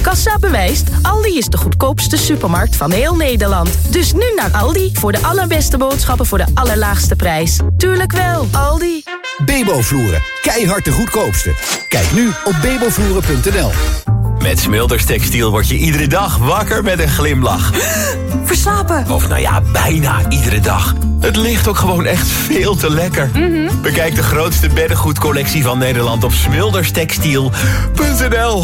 Kassa bewijst, Aldi is de goedkoopste supermarkt van heel Nederland. Dus nu naar Aldi voor de allerbeste boodschappen voor de allerlaagste prijs. Tuurlijk wel, Aldi. Bebo-vloeren, keihard de goedkoopste. Kijk nu op bebovloeren.nl. Met Smilders Textiel word je iedere dag wakker met een glimlach. Verslapen! Of nou ja, bijna iedere dag. Het ligt ook gewoon echt veel te lekker. Bekijk de grootste beddengoedcollectie van Nederland op smilderstextiel.nl.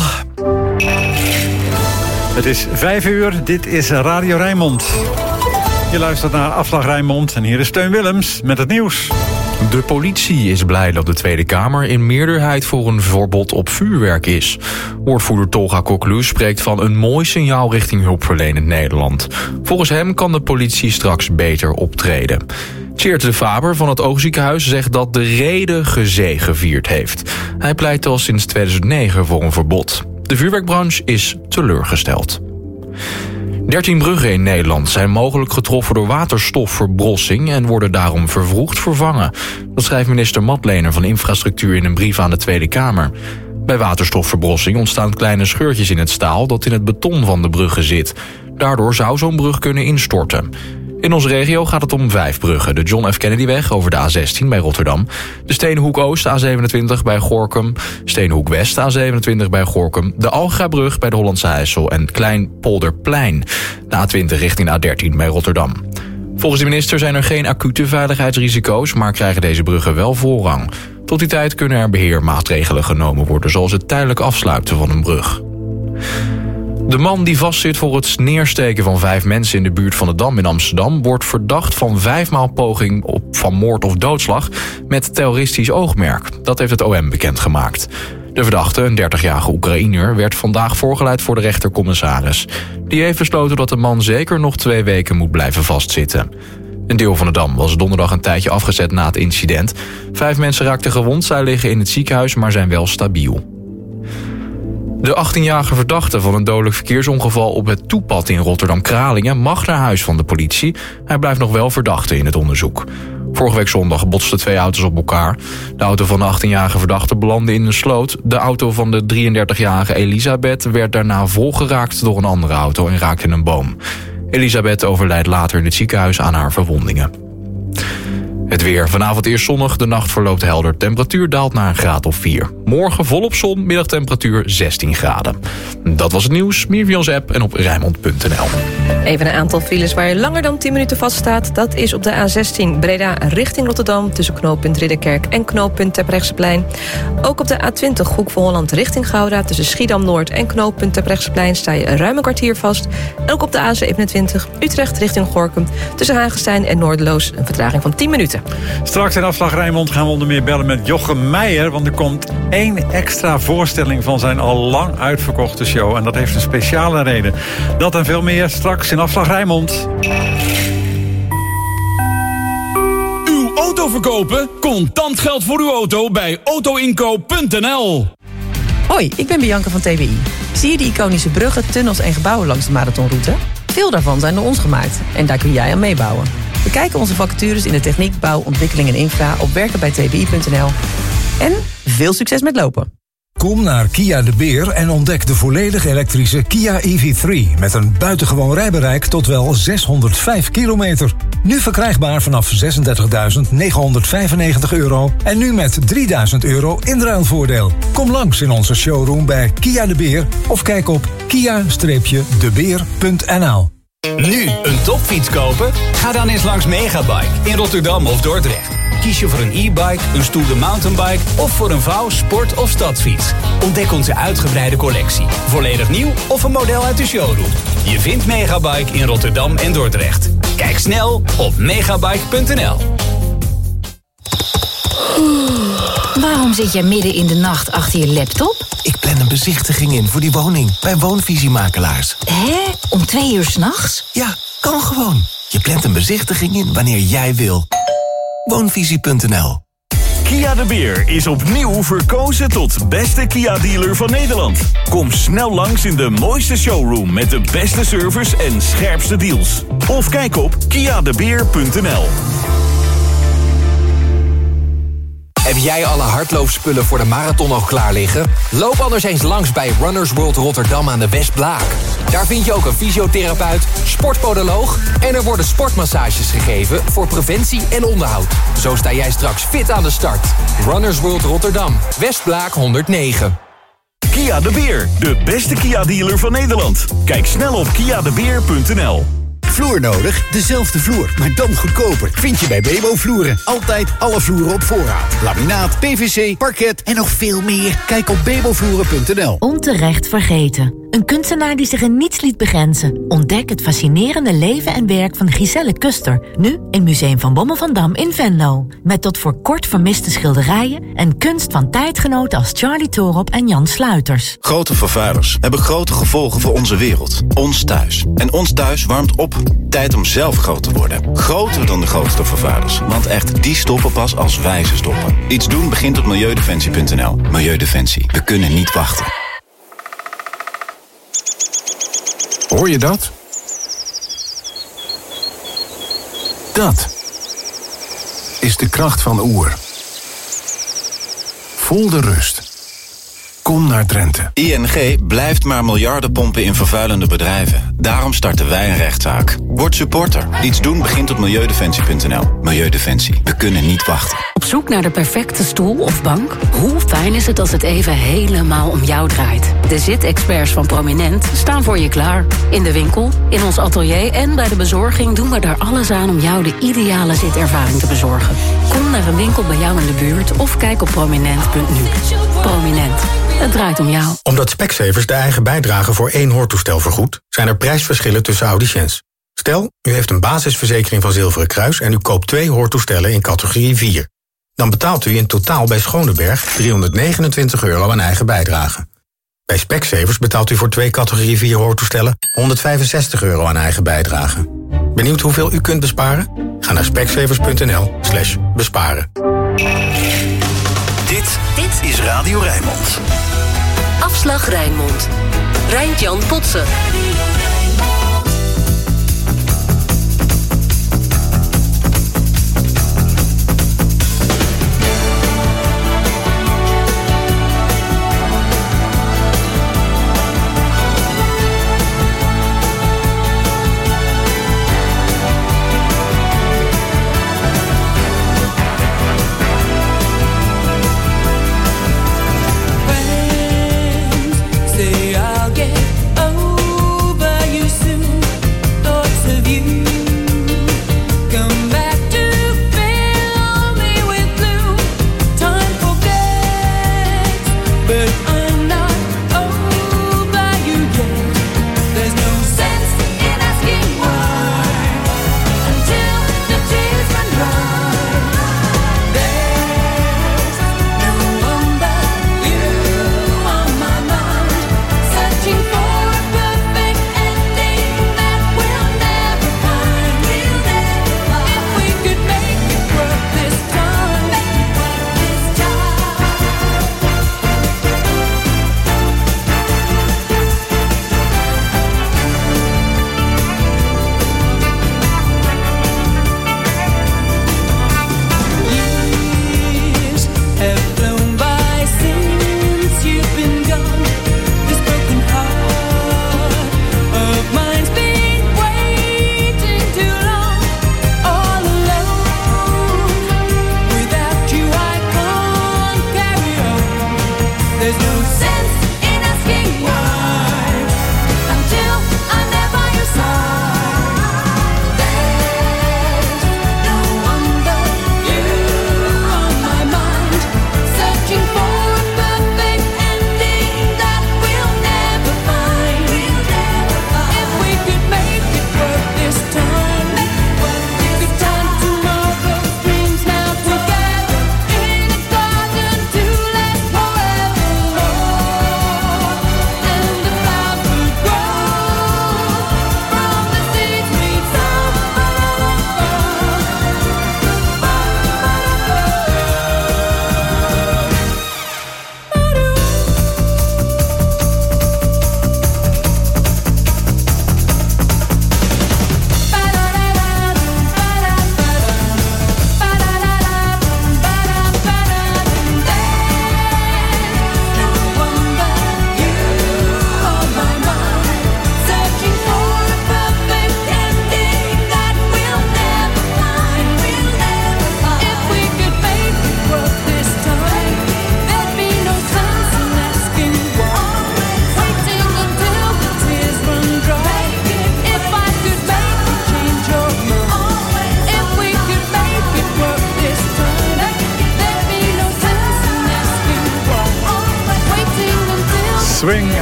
Het is 5:00, dit is Radio Rijnmond. Je luistert naar Afslag Rijnmond en hier is Teun Willems met het nieuws. De politie is blij dat de Tweede Kamer in meerderheid voor een verbod op vuurwerk is. Woordvoerder Tolga Koklu spreekt van een mooi signaal richting hulpverlenend Nederland. Volgens hem kan de politie straks beter optreden. Tjeerd de Faber van het Oogziekenhuis zegt dat de reden gezegevierd heeft. Hij pleit al sinds 2009 voor een verbod. De vuurwerkbranche is teleurgesteld. 13 bruggen in Nederland zijn mogelijk getroffen door waterstofverbrossing en worden daarom vervroegd vervangen. Dat schrijft minister Matlener van Infrastructuur in een brief aan de Tweede Kamer. Bij waterstofverbrossing ontstaan kleine scheurtjes in het staal dat in het beton van de bruggen zit. Daardoor zou zo'n brug kunnen instorten. In onze regio gaat het om 5 bruggen. De John F. Kennedyweg over de A16 bij Rotterdam. De Steenhoek Oost A27 bij Gorinchem. Steenhoek West A27 bij Gorinchem. De Algabrug bij de Hollandse IJssel. En Kleinpolderplein. De A20 richting A13 bij Rotterdam. Volgens de minister zijn er geen acute veiligheidsrisico's, maar krijgen deze bruggen wel voorrang. Tot die tijd kunnen er beheermaatregelen genomen worden, zoals het tijdelijk afsluiten van een brug. De man die vastzit voor het neersteken van 5 mensen in de buurt van de Dam in Amsterdam wordt verdacht van 5 maal poging van moord of doodslag met terroristisch oogmerk. Dat heeft het OM bekendgemaakt. De verdachte, een 30-jarige Oekraïner, werd vandaag voorgeleid voor de rechtercommissaris. Die heeft besloten dat de man zeker nog 2 weken moet blijven vastzitten. Een deel van de Dam was donderdag een tijdje afgezet na het incident. 5 mensen raakten gewond, zij liggen in het ziekenhuis, maar zijn wel stabiel. De 18-jarige verdachte van een dodelijk verkeersongeval op het Toepad in Rotterdam-Kralingen mag naar huis van de politie. Hij blijft nog wel verdachte in het onderzoek. Vorige week zondag botsten 2 auto's op elkaar. De auto van de 18-jarige verdachte belandde in een sloot. De auto van de 33-jarige Elisabeth werd daarna volgeraakt door een andere auto en raakte in een boom. Elisabeth overlijdt later in het ziekenhuis aan haar verwondingen. Het weer. Vanavond eerst zonnig, de nacht verloopt helder. Temperatuur daalt naar een graad of 4. Morgen volop zon, middagtemperatuur 16 graden. Dat was het nieuws. Meer via onze app en op Rijnmond.nl. Even een aantal files waar je langer dan 10 minuten vaststaat. Dat is op de A16 Breda richting Rotterdam tussen knooppunt Ridderkerk en knooppunt Terbrechtseplein. Ook op de A20 Hoek van Holland richting Gouda tussen Schiedam-Noord en knooppunt Terbrechtseplein sta je ruim een kwartier vast. En ook op de A27 Utrecht richting Gorinchem tussen Hagestein en Noorderloos een vertraging van 10 minuten. Straks in Afslag Rijnmond gaan we onder meer bellen met Jochem Meijer, want er komt 1 extra voorstelling van zijn al lang uitverkochte show. En dat heeft een speciale reden. Dat en veel meer straks in Afslag Rijnmond. Uw auto verkopen? Contant geld voor uw auto bij autoinkoop.nl. Hoi, ik ben Bianca van TWI. Zie je die iconische bruggen, tunnels en gebouwen langs de marathonroute? Veel daarvan zijn door ons gemaakt en daar kun jij aan meebouwen. Bekijk onze vacatures in de techniek, bouw, ontwikkeling en infra op werkenbijtwi.nl. En veel succes met lopen. Kom naar Kia de Beer en ontdek de volledig elektrische Kia EV3... met een buitengewoon rijbereik tot wel 605 kilometer. Nu verkrijgbaar vanaf €36.995 en nu met €3.000 inruilvoordeel. Kom langs in onze showroom bij Kia de Beer of kijk op kia-debeer.nl. Nu een topfiets kopen? Ga dan eens langs Megabike in Rotterdam of Dordrecht. Kies je voor een e-bike, een stoere mountainbike of voor een vouw, sport- of stadsfiets? Ontdek onze uitgebreide collectie. Volledig nieuw of een model uit de showroom. Je vindt Megabike in Rotterdam en Dordrecht. Kijk snel op megabike.nl. Waarom zit jij midden in de nacht achter je laptop? Ik plan een bezichtiging in voor die woning bij Woonvisiemakelaars. Hè? Om 2 uur 's nachts? Ja, kan gewoon. Je plant een bezichtiging in wanneer jij wil. Woonvisie.nl. Kia de Beer is opnieuw verkozen tot beste Kia-dealer van Nederland. Kom snel langs in de mooiste showroom met de beste service en scherpste deals. Of kijk op kiadebeer.nl. Heb jij alle hardloopspullen voor de marathon al klaar liggen? Loop anders eens langs bij Runners World Rotterdam aan de Westblaak. Daar vind je ook een fysiotherapeut, sportpodoloog en er worden sportmassages gegeven voor preventie en onderhoud. Zo sta jij straks fit aan de start. Runners World Rotterdam, Westblaak 109. Kia de Beer, de beste Kia-dealer van Nederland. Kijk snel op kiadebeer.nl. Vloer nodig? Dezelfde vloer, maar dan goedkoper. Vind je bij Bebo Vloeren. Altijd alle vloeren op voorraad. Laminaat, PVC, parket en nog veel meer. Kijk op bebovloeren.nl. Onterecht vergeten. Een kunstenaar die zich in niets liet begrenzen. Ontdek het fascinerende leven en werk van Giselle Kuster. Nu in Museum van Bommel van Dam in Venlo. Met tot voor kort vermiste schilderijen en kunst van tijdgenoten als Charlie Torop en Jan Sluiters. Grote vervuilers hebben grote gevolgen voor onze wereld. Ons thuis. En ons thuis warmt op. Tijd om zelf groot te worden. Groter dan de grootste vervuilers. Want echt, die stoppen pas als wij ze stoppen. Iets doen begint op milieudefensie.nl. Milieudefensie. We kunnen niet wachten. Hoor je dat? Dat is de kracht van Oer. Voel de rust. Kom naar Drenthe. ING blijft maar miljarden pompen in vervuilende bedrijven. Daarom starten wij een rechtszaak. Word supporter. Iets doen begint op milieudefensie.nl. Milieudefensie. We kunnen niet wachten. Op zoek naar de perfecte stoel of bank? Hoe fijn is het als het even helemaal om jou draait? De zitexperts van Prominent staan voor je klaar. In de winkel, in ons atelier en bij de bezorging doen we daar alles aan om jou de ideale zitervaring te bezorgen. Kom naar een winkel bij jou in de buurt of kijk op prominent.nu. Prominent. Het draait om jou. Omdat Specsavers de eigen bijdrage voor 1 hoortoestel vergoedt, zijn er prijsverschillen tussen audiciëns. Stel, u heeft een basisverzekering van Zilveren Kruis en u koopt 2 hoortoestellen in categorie 4. Dan betaalt u in totaal bij Schoneberg €329 aan eigen bijdrage. Bij Specsavers betaalt u voor 2 categorie 4 hoortoestellen €165 aan eigen bijdrage. Benieuwd hoeveel u kunt besparen? Ga naar specsavers.nl/besparen. Dit is Radio Rijnmond. Afslag Rijnmond. Rijntjan Potsen. Say I'll get over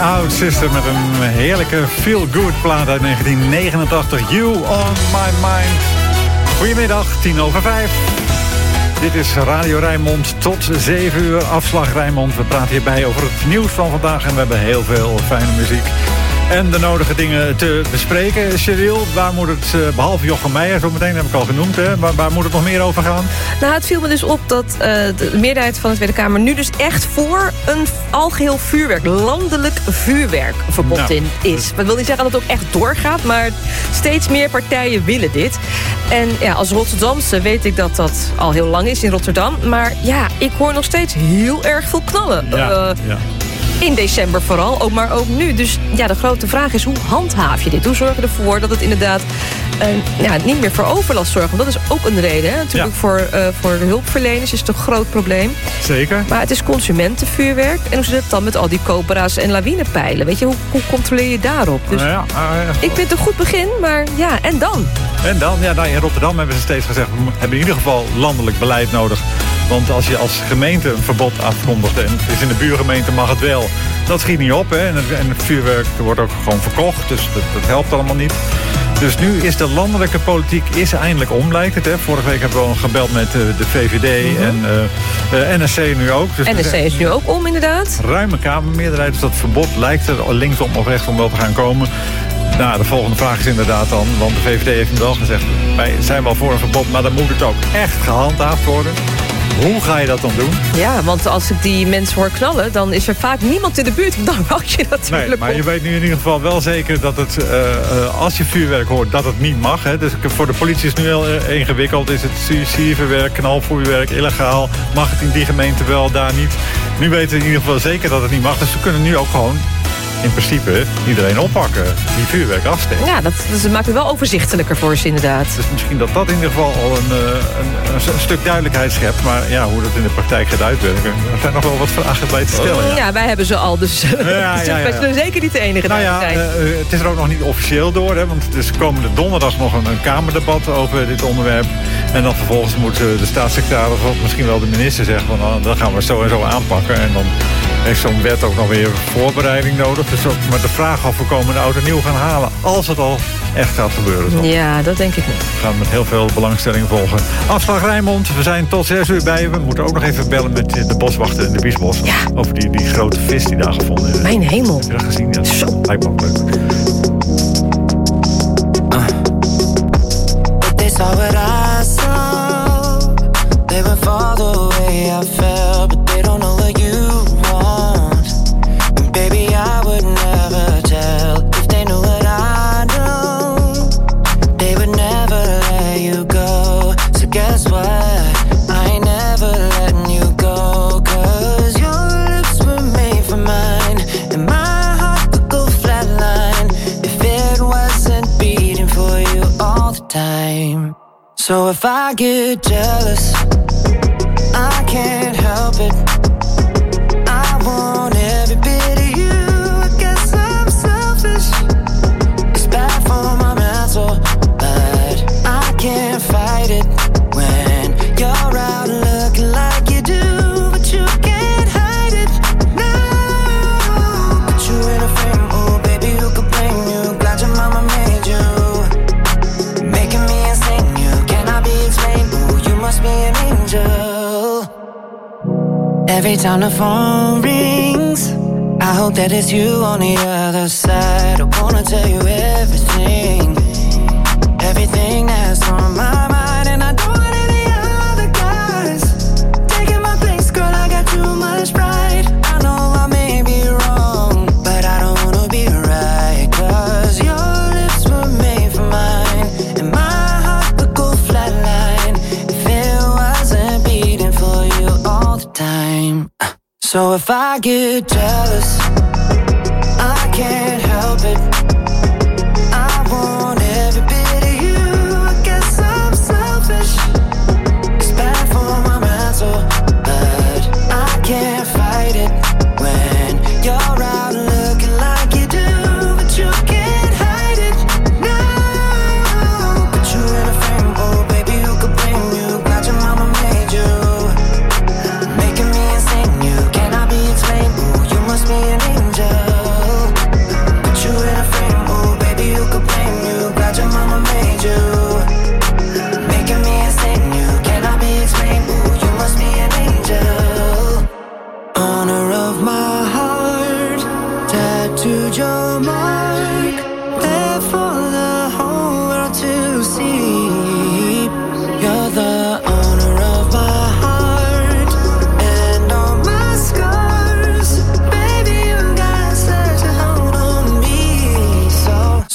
Out Sister met een heerlijke feel-good plaat uit 1989. You on My Mind. Goedemiddag, 5:10. Dit is Radio Rijnmond tot 7 uur. Afslag Rijnmond. We praten hierbij over het nieuws van vandaag. En we hebben heel veel fijne muziek. En de nodige dingen te bespreken. Cheryl, waar moet het, behalve Jochem Meijer, zo meteen heb ik al genoemd, hè, waar moet het nog meer over gaan? Nou, het viel me dus op dat de meerderheid van de Tweede Kamer nu dus echt voor een algeheel vuurwerk, landelijk vuurwerkverbod in is. Dat wil niet zeggen dat het ook echt doorgaat, maar steeds meer partijen willen dit. En ja, als Rotterdamse weet ik dat dat al heel lang is in Rotterdam. Maar ja, ik hoor nog steeds heel erg veel knallen. Ja. In december vooral, maar ook nu. Dus ja, de grote vraag is, hoe handhaaf je dit? Hoe zorg je ervoor dat het inderdaad niet meer voor overlast zorgt? Want dat is ook een reden. Hè? Natuurlijk voor de hulpverleners is het een groot probleem. Zeker. Maar het is consumentenvuurwerk. En hoe zit het dan met al die cobra's en lawinepijlen? Weet je, hoe controleer je daarop? Dus ik vind het een goed begin, maar ja, en dan? En dan? Ja, in Rotterdam hebben ze steeds gezegd, we hebben in ieder geval landelijk beleid nodig. Want als je als gemeente een verbod afkondigt en het is in de buurgemeente mag het wel, dat schiet niet op. Hè? En het vuurwerk wordt ook gewoon verkocht, dus dat helpt allemaal niet. Dus nu is de landelijke politiek eindelijk om, lijkt het. Hè? Vorige week hebben we al gebeld met de VVD en NSC nu ook. Dus NSC is nu ook om, inderdaad. Ruime Kamermeerderheid, dus dat verbod lijkt er linksom of rechtsom wel te gaan komen. Nou, de volgende vraag is inderdaad dan, want de VVD heeft hem wel gezegd, wij zijn wel voor een verbod, maar dan moet het ook echt gehandhaafd worden. Hoe ga je dat dan doen? Ja, want als ik die mensen hoor knallen, dan is er vaak niemand in de buurt. Dan wacht je natuurlijk Nee, maar je weet nu in ieder geval wel zeker dat het, als je vuurwerk hoort, dat het niet mag. Hè? Dus voor de politie is het nu heel ingewikkeld. Is het siervuurwerk, knalvuurwerk, illegaal? Mag het in die gemeente wel, daar niet? Nu weten we in ieder geval zeker dat het niet mag. Dus we kunnen nu ook gewoon in principe iedereen oppakken die vuurwerk afsteekt. Ja, dat maakt het wel overzichtelijker voor ze inderdaad. Dus misschien dat in ieder geval al een stuk duidelijkheid schept. Maar ja, hoe dat in de praktijk gaat uitwerken, er zijn nog wel wat vragen bij te stellen. Ja, wij hebben ze al, dus wij zullen zeker niet de enige zijn. Het is er ook nog niet officieel door, hè, want het is komende donderdag nog een Kamerdebat over dit onderwerp. En dan vervolgens moet de staatssecretaris of misschien wel de minister zeggen van dan gaan we het zo en zo aanpakken. En dan heeft zo'n wet ook nog weer voorbereiding nodig. Dus ook maar de vraag of we komende oud en nieuw gaan halen. Als het al echt gaat gebeuren. Dan. Ja, dat denk ik niet. We gaan met heel veel belangstelling volgen. Afslag Rijnmond, we zijn tot 6 uur bij. We moeten ook nog even bellen met de boswachter in de Biesbos. Ja. Over die grote vis die daar gevonden is. Mijn hemel. Heb je dat gezien? Ja. Zo. Lijkt me ook leuk. They saw what I saw. They went for the way I felt. But they don't know what you want. And baby, I would never tell. If they knew what I know, they would never let you go. So guess what? I ain't never letting you go. 'Cause your lips were made for mine. And my heart could go flatline if it wasn't beating for you all the time. So if I get jealous, I can't help it. I want every bit of you. I guess I'm selfish. It's bad for my mental, but I can't fight it when you're out looking like you do. But you can't hide it, no. Put you in a frame, oh baby, who could blame you? Glad your mama made you, making me insane. You cannot be explained, oh you must be an angel. Every time the phone rings, I hope that it's you on the other side. I wanna tell you everything, everything that's on my mind. And I don't want any other guys taking my place, girl, I got too much pride. I know I may be wrong, but I don't wanna be right. 'Cause your lips were made for mine. And my heart would go flatline if it wasn't beating for you all the time. So if I get jealous, I can't help it. I want every bit of you. I guess I'm selfish. It's bad for my mental, but I can't fight it when you're out looking like you do. But you can't hide it, no. Put you in a frame, oh baby, who could blame you? Glad your mama made you, making me insane. You cannot be explained, oh you must be an angel.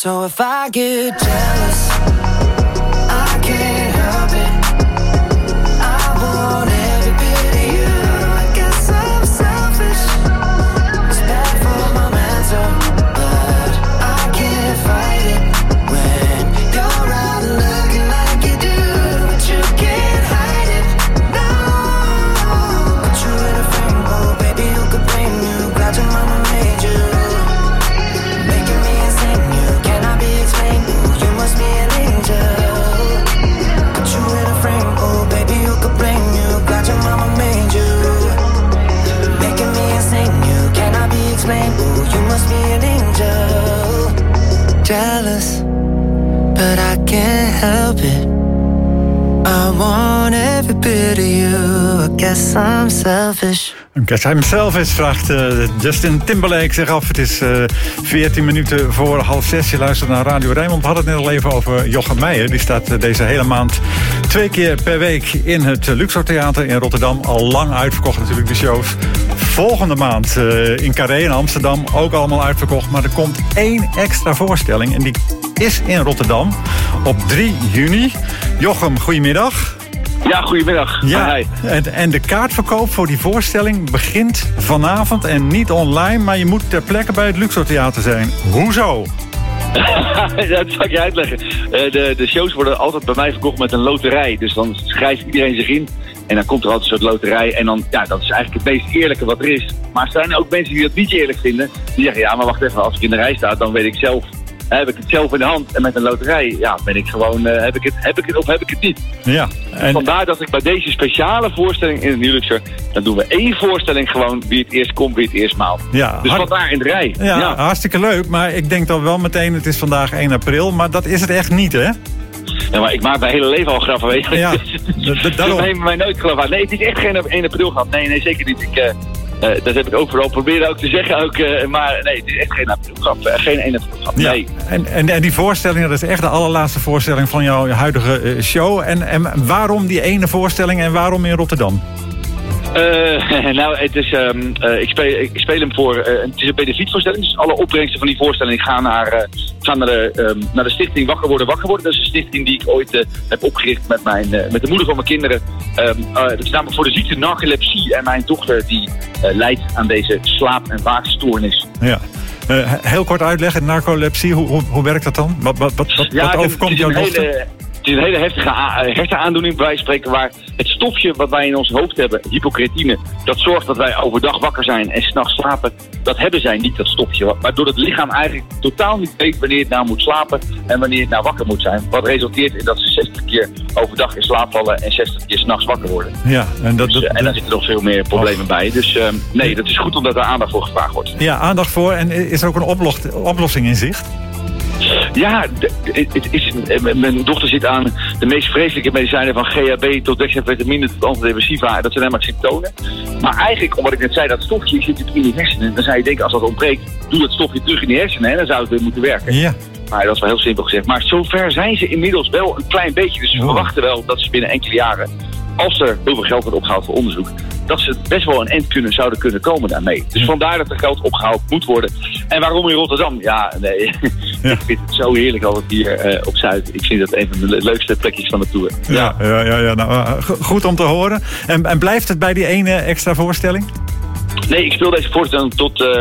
So if I get jealous, I can't help it. I want every bit of you. I guess I'm selfish. It's bad for my mental, but I can't fight it when you're out looking like you do, but you can't hide it. No, put you in a frame, oh baby, who could blame you? Glad your mama made you, making me insane. You cannot be explained. Ooh, you must be an angel. Put you in a frame, oh baby, who could blame you? Glad your mama made you, making me insane. You cannot be explained. Ooh, you must be an angel. Jealous, but I can't help it. I want every bit of you. I guess I'm selfish. I guess I'm selfish, vraagt Justin Timberlake zich af. Het is 14 minuten voor 5:30. Je luistert naar Radio Rijnmond. We hadden het net al even over Jochem Meijer. Die staat deze hele maand 2 keer per week in het Luxor Theater in Rotterdam. Al lang uitverkocht natuurlijk, de shows. Volgende maand in Carré in Amsterdam ook allemaal uitverkocht. Maar er komt 1 extra voorstelling en die is in Rotterdam op 3 juni. Jochem, goedemiddag. Ja, goedemiddag. Ja, en de kaartverkoop voor die voorstelling begint vanavond en niet online, maar je moet ter plekke bij het Luxor Theater zijn. Hoezo? Dat zal ik je uitleggen. De shows worden altijd bij mij verkocht met een loterij. Dus dan schrijft iedereen zich in en dan komt er altijd een soort loterij. En dan, ja, dat is eigenlijk het meest eerlijke wat er is. Maar er zijn ook mensen die dat niet eerlijk vinden. Die zeggen, ja, maar wacht even, als ik in de rij sta, dan weet ik zelf. Heb ik het zelf in de hand en met een loterij, ja, ben ik gewoon, heb ik het of heb ik het niet. Ja. En vandaar dat ik bij deze speciale voorstelling in het Luxor, dan doen we 1 voorstelling gewoon, wie het eerst komt, wie het eerst maalt. Ja, dus vandaar in de rij. Ja, hartstikke leuk, maar ik denk dan wel meteen, het is vandaag 1 april, maar dat is het echt niet, hè? Ja, maar ik maak mijn hele leven al grappen, weet je. Ja, dat nemen mij nooit geloof aan. Nee, het is echt geen 1 april gehad. Nee, zeker niet. Dat heb ik ook vooral proberen ook te zeggen. Maar nee, het is echt geen aprilgrap. Geen 1 aprilgrap. Nee. Ja. En die voorstelling, dat is echt de allerlaatste voorstelling van jouw huidige show. En waarom die ene voorstelling en waarom in Rotterdam? Nou, het is, ik speel hem voor. Het is een benefietvoorstelling. Dus alle opbrengsten van die voorstelling gaan naar de stichting Wakker Worden. Dat is een stichting die ik ooit heb opgericht met de moeder van mijn kinderen. Dat is namelijk voor de ziekte narcolepsie. En mijn dochter die lijdt aan deze slaap- en waakstoornis. Ja. Heel kort uitleggen, narcolepsie, hoe werkt dat dan? Wat overkomt jouw dochter? Het is een hele heftige hersenaandoening, bij wijze van spreken, waar het stofje wat wij in ons hoofd hebben, hypocretine, dat zorgt dat wij overdag wakker zijn en 's nachts slapen. Dat hebben zij niet, dat stofje. Waardoor het lichaam eigenlijk totaal niet weet wanneer het nou moet slapen en wanneer het nou wakker moet zijn. Wat resulteert in dat ze 60 keer overdag in slaap vallen en 60 keer 's nachts wakker worden. Ja, en daar zitten nog veel meer problemen bij. Dus nee, dat is goed omdat er aandacht voor gevraagd wordt. Ja, aandacht voor. En is er ook een oplossing in zicht? Ja, mijn dochter zit aan de meest vreselijke medicijnen van GHB tot dexamphetamine tot antidepressiva. Dat zijn helemaal symptomen. Maar eigenlijk, omdat ik net zei, dat stofje zit in die hersenen. Dan zou je denken, als dat ontbreekt, doe dat stofje terug in die hersenen en dan zou het weer moeten werken. Ja. Maar dat is wel heel simpel gezegd. Maar zover zijn ze inmiddels wel een klein beetje. Dus we verwachten wel dat ze binnen enkele jaren, als er heel veel geld wordt opgehaald voor onderzoek, dat ze best wel een eind zouden kunnen komen daarmee. Dus vandaar dat er geld opgehaald moet worden. En waarom in Rotterdam? Ja, nee. Ja. Ik vind het zo heerlijk altijd hier op Zuid. Ik vind dat een van de leukste plekjes van de tour. Ja. Nou, goed om te horen. En blijft het bij die ene extra voorstelling? Nee, ik speel deze voorstelling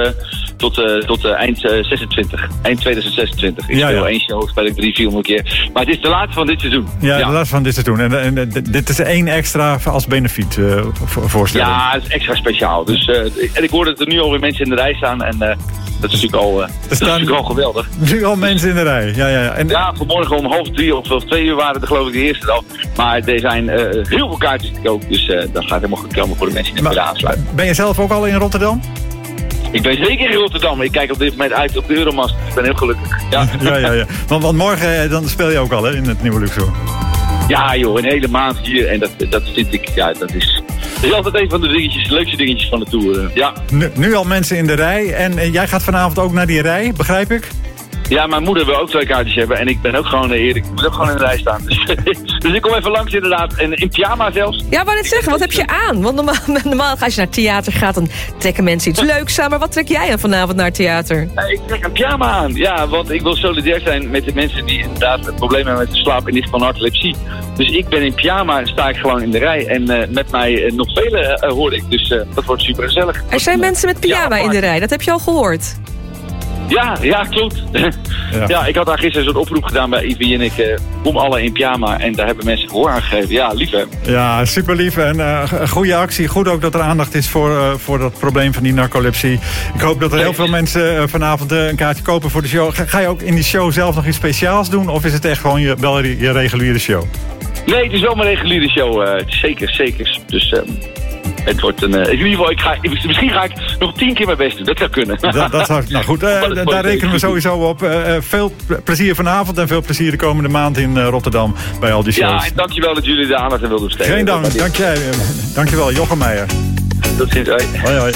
tot eind 26. Eind 2026. Ik speel 1 show, speel ik 300-400 keer. Maar het is de laatste van dit seizoen. Ja, de laatste van dit seizoen. En dit is 1 extra als benefiet voorstelling. Ja, het is extra speciaal. Dus, en ik hoor dat er nu alweer mensen in de rij staan. En dat is natuurlijk al geweldig. Nu al mensen in de rij. Ja, vanmorgen om 2:30 of 2 uur waren er geloof ik de eerste al. Maar er zijn heel veel kaartjes te koop. Dus dat gaat helemaal goed komen voor de mensen die willen aansluiten. Ben je zelf ook al in Rotterdam? Ik ben zeker in Rotterdam. Ik kijk op dit moment uit op de Euromast. Ik ben heel gelukkig. Ja. Want morgen dan speel je ook al, hè, in het nieuwe Luxor. Ja joh, een hele maand hier. En dat vind ik, dat is altijd een van de leukste dingetjes van de tour. Ja. Nu al mensen in de rij. En jij gaat vanavond ook naar die rij, begrijp ik? Ja, mijn moeder wil ook 2 kaartjes hebben. En ik ben ook gewoon eerlijk. Ik moet ook gewoon in de rij staan. Dus ik kom even langs inderdaad. En in pyjama zelfs. Ja, maar net zeggen, wat heb je aan? Want normaal als je naar het theater gaat, dan trekken mensen iets leuks aan. Maar wat trek jij aan vanavond naar het theater? Ik trek een pyjama aan. Ja, want ik wil solidair zijn met de mensen die inderdaad het probleem hebben met de slaap. In dit geval narcolepsie. Dus ik ben in pyjama en sta ik gewoon in de rij. En met mij nog vele hoor ik. Dus dat wordt super gezellig. Er zijn mensen met pyjama in de rij. Dat heb je al gehoord. Ja, klopt. Ja, ik had daar gisteren zo'n oproep gedaan bij Ivi en ik. Kom alle in pyjama. En daar hebben mensen gehoor aan gegeven. Ja, lief hè. Ja, super lief. En goede actie. Goed ook dat er aandacht is voor dat probleem van die narcolepsie. Ik hoop dat er heel veel mensen vanavond een kaartje kopen voor de show. Ga je ook in die show zelf nog iets speciaals doen? Of is het echt gewoon je reguliere show? Nee, het is wel mijn reguliere show. Zeker. Dus... het wordt in ieder geval, misschien ga ik nog 10 keer mijn best doen. Dat zou kunnen. Dat zou, nou goed, daar rekenen we sowieso op. Veel plezier vanavond en veel plezier de komende maand in Rotterdam bij al die shows. Ja, en dankjewel dat jullie de aandacht wilden besteden. Geen dank, dankjewel Jochem Meijer. Tot ziens, hoi.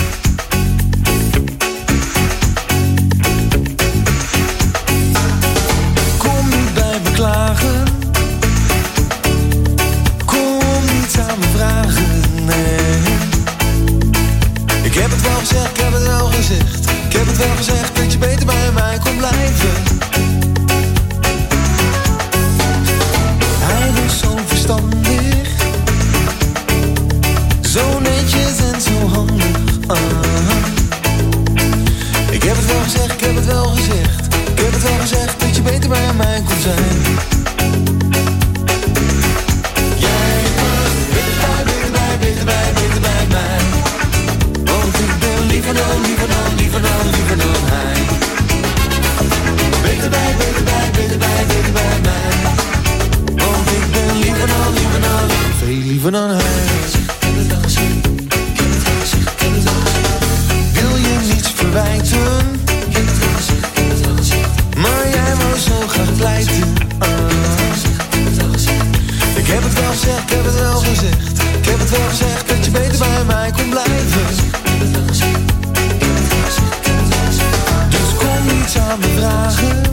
Kom niet bij me klagen. Kom niet aan me vragen. Ik heb het wel gezegd, ik heb het wel gezegd. Ik heb het wel gezegd dat je beter bij mij kon blijven. Hij was zo verstandig, zo netjes en zo handig. Ik heb het wel gezegd, ik heb het wel gezegd. Ik heb het wel gezegd dat je beter bij mij kon zijn. Jij was beter bij mij. Want ik ben liever dan hij. Beter bij mij. Want ik ben liever dan, veel liever dan hij. Wil je niets verwijten? Maar jij wou zo graag pleiten. Ik heb het wel gezegd, ik heb het wel gezegd. Ik heb het wel gezegd dat je beter bij mij kon blijven. Dus kom niet aan me vragen.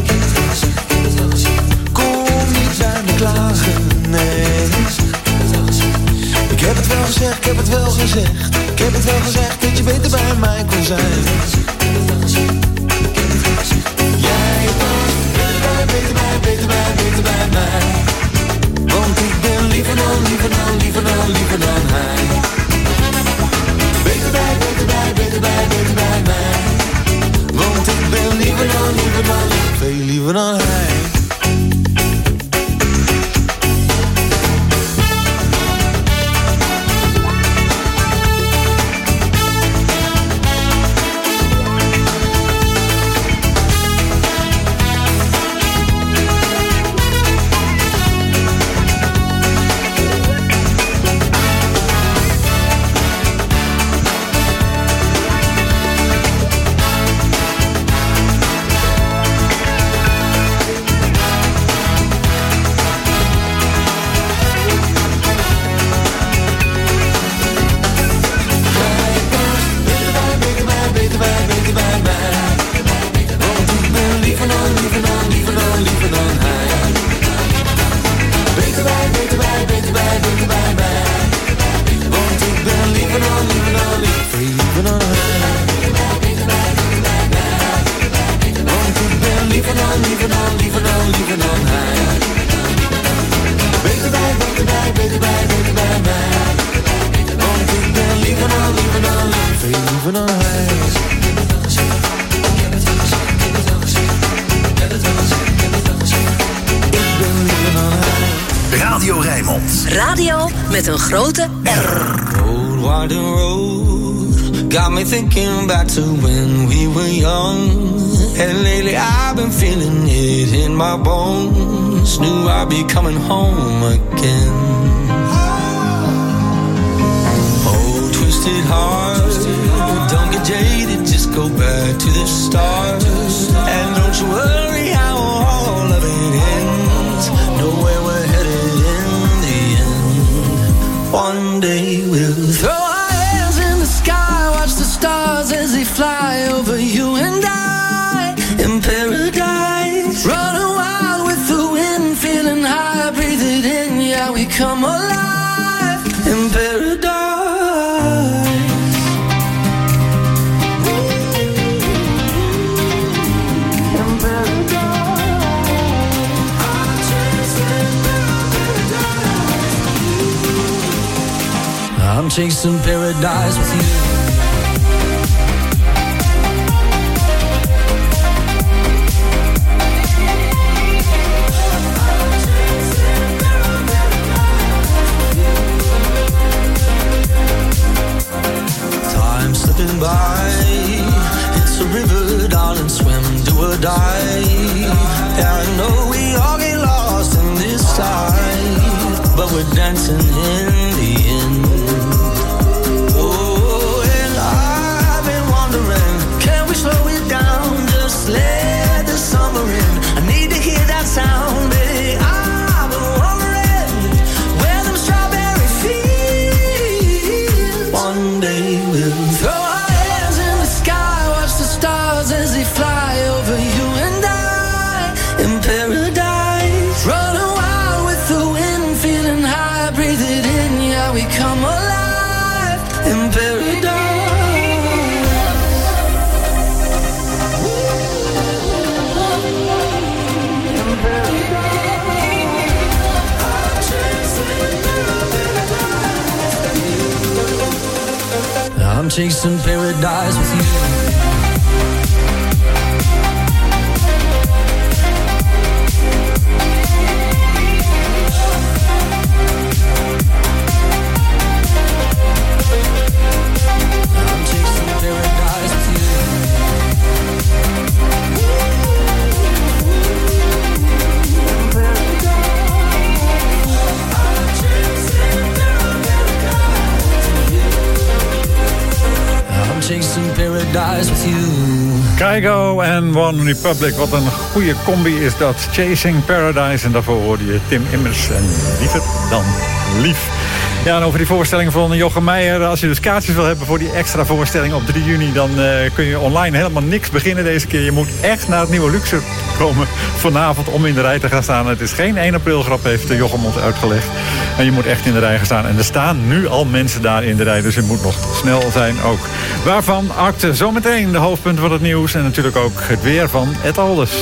Kom niet bij me klagen, nee. Ik heb het wel gezegd, ik heb het wel gezegd. Ik heb het wel gezegd dat je beter bij mij kon zijn. Jij was beter bij mij. Want ik ben liever dan hij. Beter bij mij. Want ik ben liever dan, veel liever dan hij. Radio Rijnmond. Radio met een grote R. Old winding road got me thinking back to when we were young. And lately I've been feeling it in my bones. Knew I'd be coming home again. Oh, twisted heart, don't get jaded, just go back to the start. And don't you worry how all of it ends. Know where we're headed in the end. One day we'll throw our hands in the sky, watch the stars as they fly over you and I in paradise. come alive in paradise. I'm chasing paradise with you. Time slipping by. It's a river, darling, swim, do or die. Yeah, I know we all get lost in this tide, but we're dancing in the end. Slow it down, just let the summer in. I need to hear that sound, baby. I've been wondering where them strawberry fields. One day we'll throw our hands in the sky, watch the stars as they fly over you and I in paradise. Running wild with the wind, feeling high, breathe it in, yeah, we come alive in paradise. I'm chasing paradise with you. I'm chasing paradise with you. Chasing paradise with you. Kygo en One Republic, wat een goede combi is dat. Chasing Paradise, en daarvoor hoorde je Tim Immers en Liever dan Lief. Ja, en over die voorstelling van Jochem Meijer. Als je dus kaartjes wil hebben voor die extra voorstelling op 3 juni... dan kun je online helemaal niks beginnen deze keer. Je moet echt naar het Nieuwe Luxor komen vanavond om in de rij te gaan staan. Het is geen 1 april grap, heeft Jochem ons uitgelegd. En je moet echt in de rij gaan staan. En er staan nu al mensen daar in de rij, dus je moet nog snel zijn ook. Waarvan akte zometeen de hoofdpunten van het nieuws... en natuurlijk ook het weer van Ed Alders.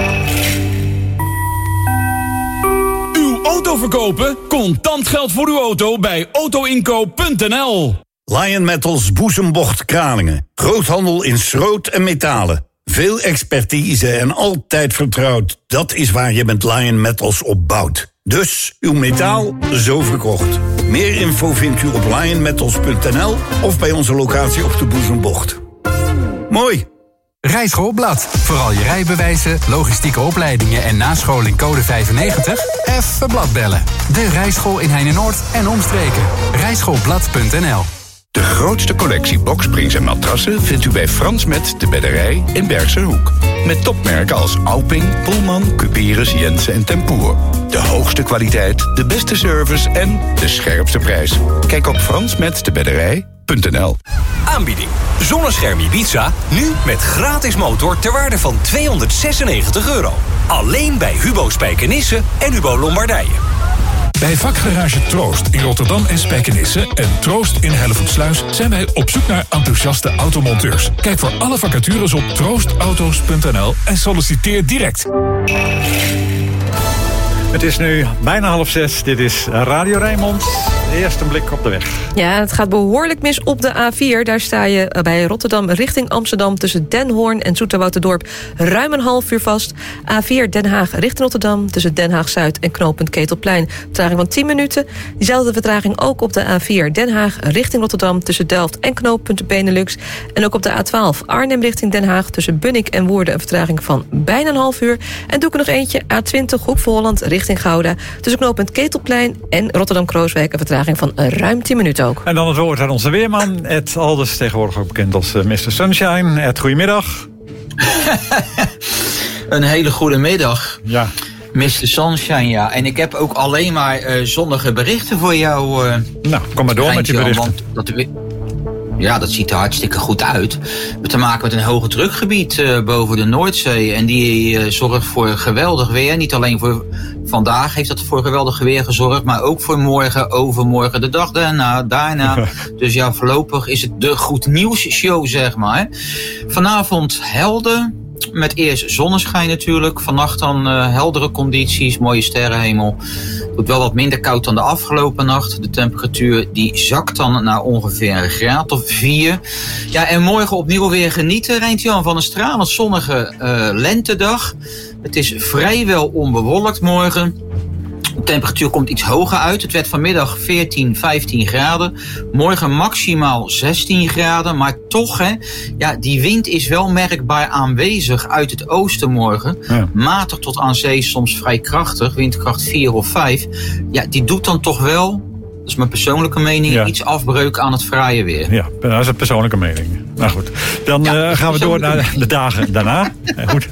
Auto verkopen? Contant geld voor uw auto bij autoinkoop.nl. Lion Metals Boezembocht Kralingen. Groothandel in schroot en metalen. Veel expertise en altijd vertrouwd. Dat is waar je met Lion Metals op bouwt. Dus uw metaal zo verkocht. Meer info vindt u op lionmetals.nl of bij onze locatie op de Boezembocht. Mooi! Rijschoolblad. Vooral je rijbewijzen, logistieke opleidingen en nascholing code 95? Even bladbellen. De Rijschool in Heine-Noord en omstreken. Rijschoolblad.nl. De grootste collectie boksprings en matrassen vindt u bij Frans Met de Bedderij in Bergsenhoek. Met topmerken als Alping, Pullman, Cuperus, Jensen en Tempoer. De hoogste kwaliteit, de beste service en de scherpste prijs. Kijk op fransmetdebedderij.nl. Aanbieding. Zonnescherm Ibiza, nu met gratis motor ter waarde van €296. Alleen bij Hubo Spijkenisse en Hubo Lombardije. Bij vakgarage Troost in Rotterdam en Spijkenisse en Troost in Hellevoetsluis zijn wij op zoek naar enthousiaste automonteurs. Kijk voor alle vacatures op troostauto's.nl en solliciteer direct. Het is nu bijna 5:30. Dit is Radio Rijnmond. Eerst een blik op de weg. Ja, het gaat behoorlijk mis op de A4. Daar sta je bij Rotterdam richting Amsterdam... tussen Den Hoorn en Zoeterwouderdorp ruim een half uur vast. A4 Den Haag richting Rotterdam... tussen Den Haag-Zuid en knooppunt Ketelplein. Vertraging van 10 minuten. Diezelfde vertraging ook op de A4 Den Haag richting Rotterdam... tussen Delft en knooppunt Benelux. En ook op de A12 Arnhem richting Den Haag... tussen Bunnik en Woerden een vertraging van bijna een half uur. En doe ik er nog eentje. A20 Hoek van Holland richting Gouda... tussen knooppunt Ketelplein en Rotterdam-Krooswijk... een vertraging van ruim 10 minuten ook. En dan het woord aan onze weerman, Ed Alders, tegenwoordig ook bekend als Mr. Sunshine. Ed, goedemiddag. Een hele goede middag. Ja. Mr. Sunshine, ja. En ik heb ook alleen maar zonnige berichten voor jou. Nou, kom maar door met je berichten. Want dat ziet er hartstikke goed uit. We hebben te maken met een hoge drukgebied boven de Noordzee. En die zorgt voor geweldig weer. Niet alleen voor vandaag heeft dat voor geweldig weer gezorgd, maar ook voor morgen, overmorgen, de dag daarna. Dus ja, voorlopig is het de goed nieuws show, zeg maar. Vanavond helder. Met eerst zonneschijn natuurlijk. Vannacht dan heldere condities, mooie sterrenhemel. Het wordt wel wat minder koud dan de afgelopen nacht. De temperatuur die zakt dan naar ongeveer een graad of 4. Ja, en morgen opnieuw weer genieten, Reintjan, van een stralend zonnige lentedag. Het is vrijwel onbewolkt morgen. De temperatuur komt iets hoger uit. Het werd vanmiddag 14, 15 graden. Morgen maximaal 16 graden. Maar toch, die wind is wel merkbaar aanwezig uit het oosten morgen. Ja. Matig tot aan zee, soms vrij krachtig. Windkracht 4 of 5. Ja, die doet dan toch wel, dat is mijn persoonlijke mening, iets afbreuk aan het fraaie weer. Ja, dat is een persoonlijke mening. Nou goed, dan gaan we door naar de dagen daarna. Goed.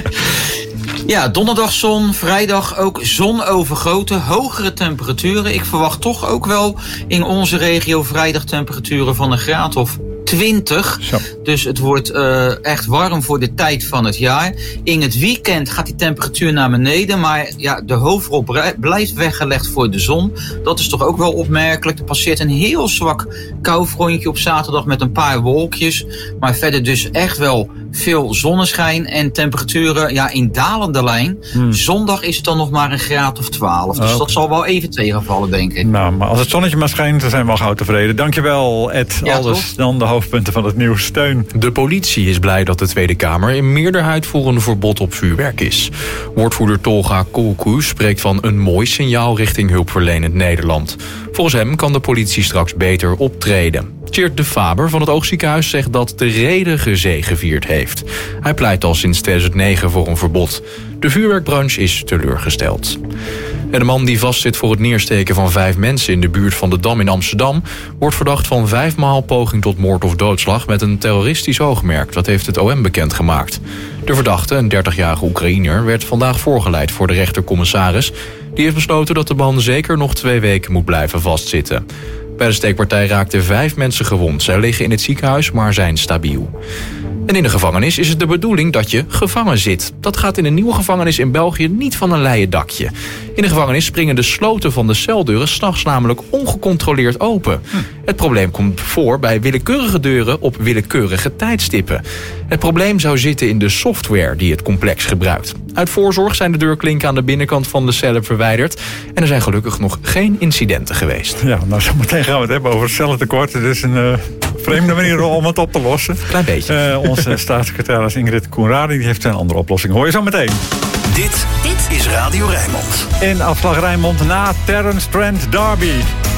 Ja, donderdag zon, vrijdag ook zon overgoten, hogere temperaturen. Ik verwacht toch ook wel in onze regio vrijdag temperaturen van een graad of 20. Zo. Dus het wordt echt warm voor de tijd van het jaar. In het weekend gaat die temperatuur naar beneden, maar ja, de hoofdrol blijft weggelegd voor de zon. Dat is toch ook wel opmerkelijk. Er passeert een heel zwak koufrontje op zaterdag met een paar wolkjes. Maar verder dus echt wel veel zonneschijn en temperaturen in dalende lijn. Zondag is het dan nog maar een graad of 12. Dus dat zal wel even tegenvallen, denk ik. Nou, maar als het zonnetje maar schijnt, dan zijn we al gauw tevreden. Dankjewel, Ed. Ja, alles dan de hoofdpunten van het nieuws. Steun. De politie is blij dat de Tweede Kamer in meerderheid voor een verbod op vuurwerk is. Woordvoerder Tolga Kolku spreekt van een mooi signaal richting hulpverlenend Nederland. Volgens hem kan de politie straks beter optreden. Tjeerd de Faber van het Oogziekenhuis zegt dat de reden gezegevierd heeft. Hij pleit al sinds 2009 voor een verbod. De vuurwerkbranche is teleurgesteld. En de man die vastzit voor het neersteken van 5 mensen in de buurt van de Dam in Amsterdam wordt verdacht van 5 maal poging tot moord of doodslag met een terroristisch oogmerk. Dat heeft het OM bekendgemaakt. De verdachte, een 30-jarige Oekraïner, werd vandaag voorgeleid voor de rechtercommissaris. Die heeft besloten dat de man zeker nog 2 weken moet blijven vastzitten. Bij de steekpartij raakten 5 mensen gewond. Zij liggen in het ziekenhuis, maar zijn stabiel. En in de gevangenis is het de bedoeling dat je gevangen zit. Dat gaat in een nieuwe gevangenis in België niet van een leien dakje. In de gevangenis springen de sloten van de celdeuren 's nachts namelijk ongecontroleerd open. Het probleem komt voor bij willekeurige deuren op willekeurige tijdstippen. Het probleem zou zitten in de software die het complex gebruikt. Uit voorzorg zijn de deurklinken aan de binnenkant van de cellen verwijderd. En er zijn gelukkig nog geen incidenten geweest. Ja, nou zo meteen gaan we het hebben over het cellentekort. Het is een vreemde manier om het op te lossen. Klein beetje. Onze staatssecretaris Ingrid Koenradi die heeft een andere oplossing. Hoor je zo meteen. Dit is Radio Rijnmond. In afslag Rijnmond na Terence Trent D'Arby.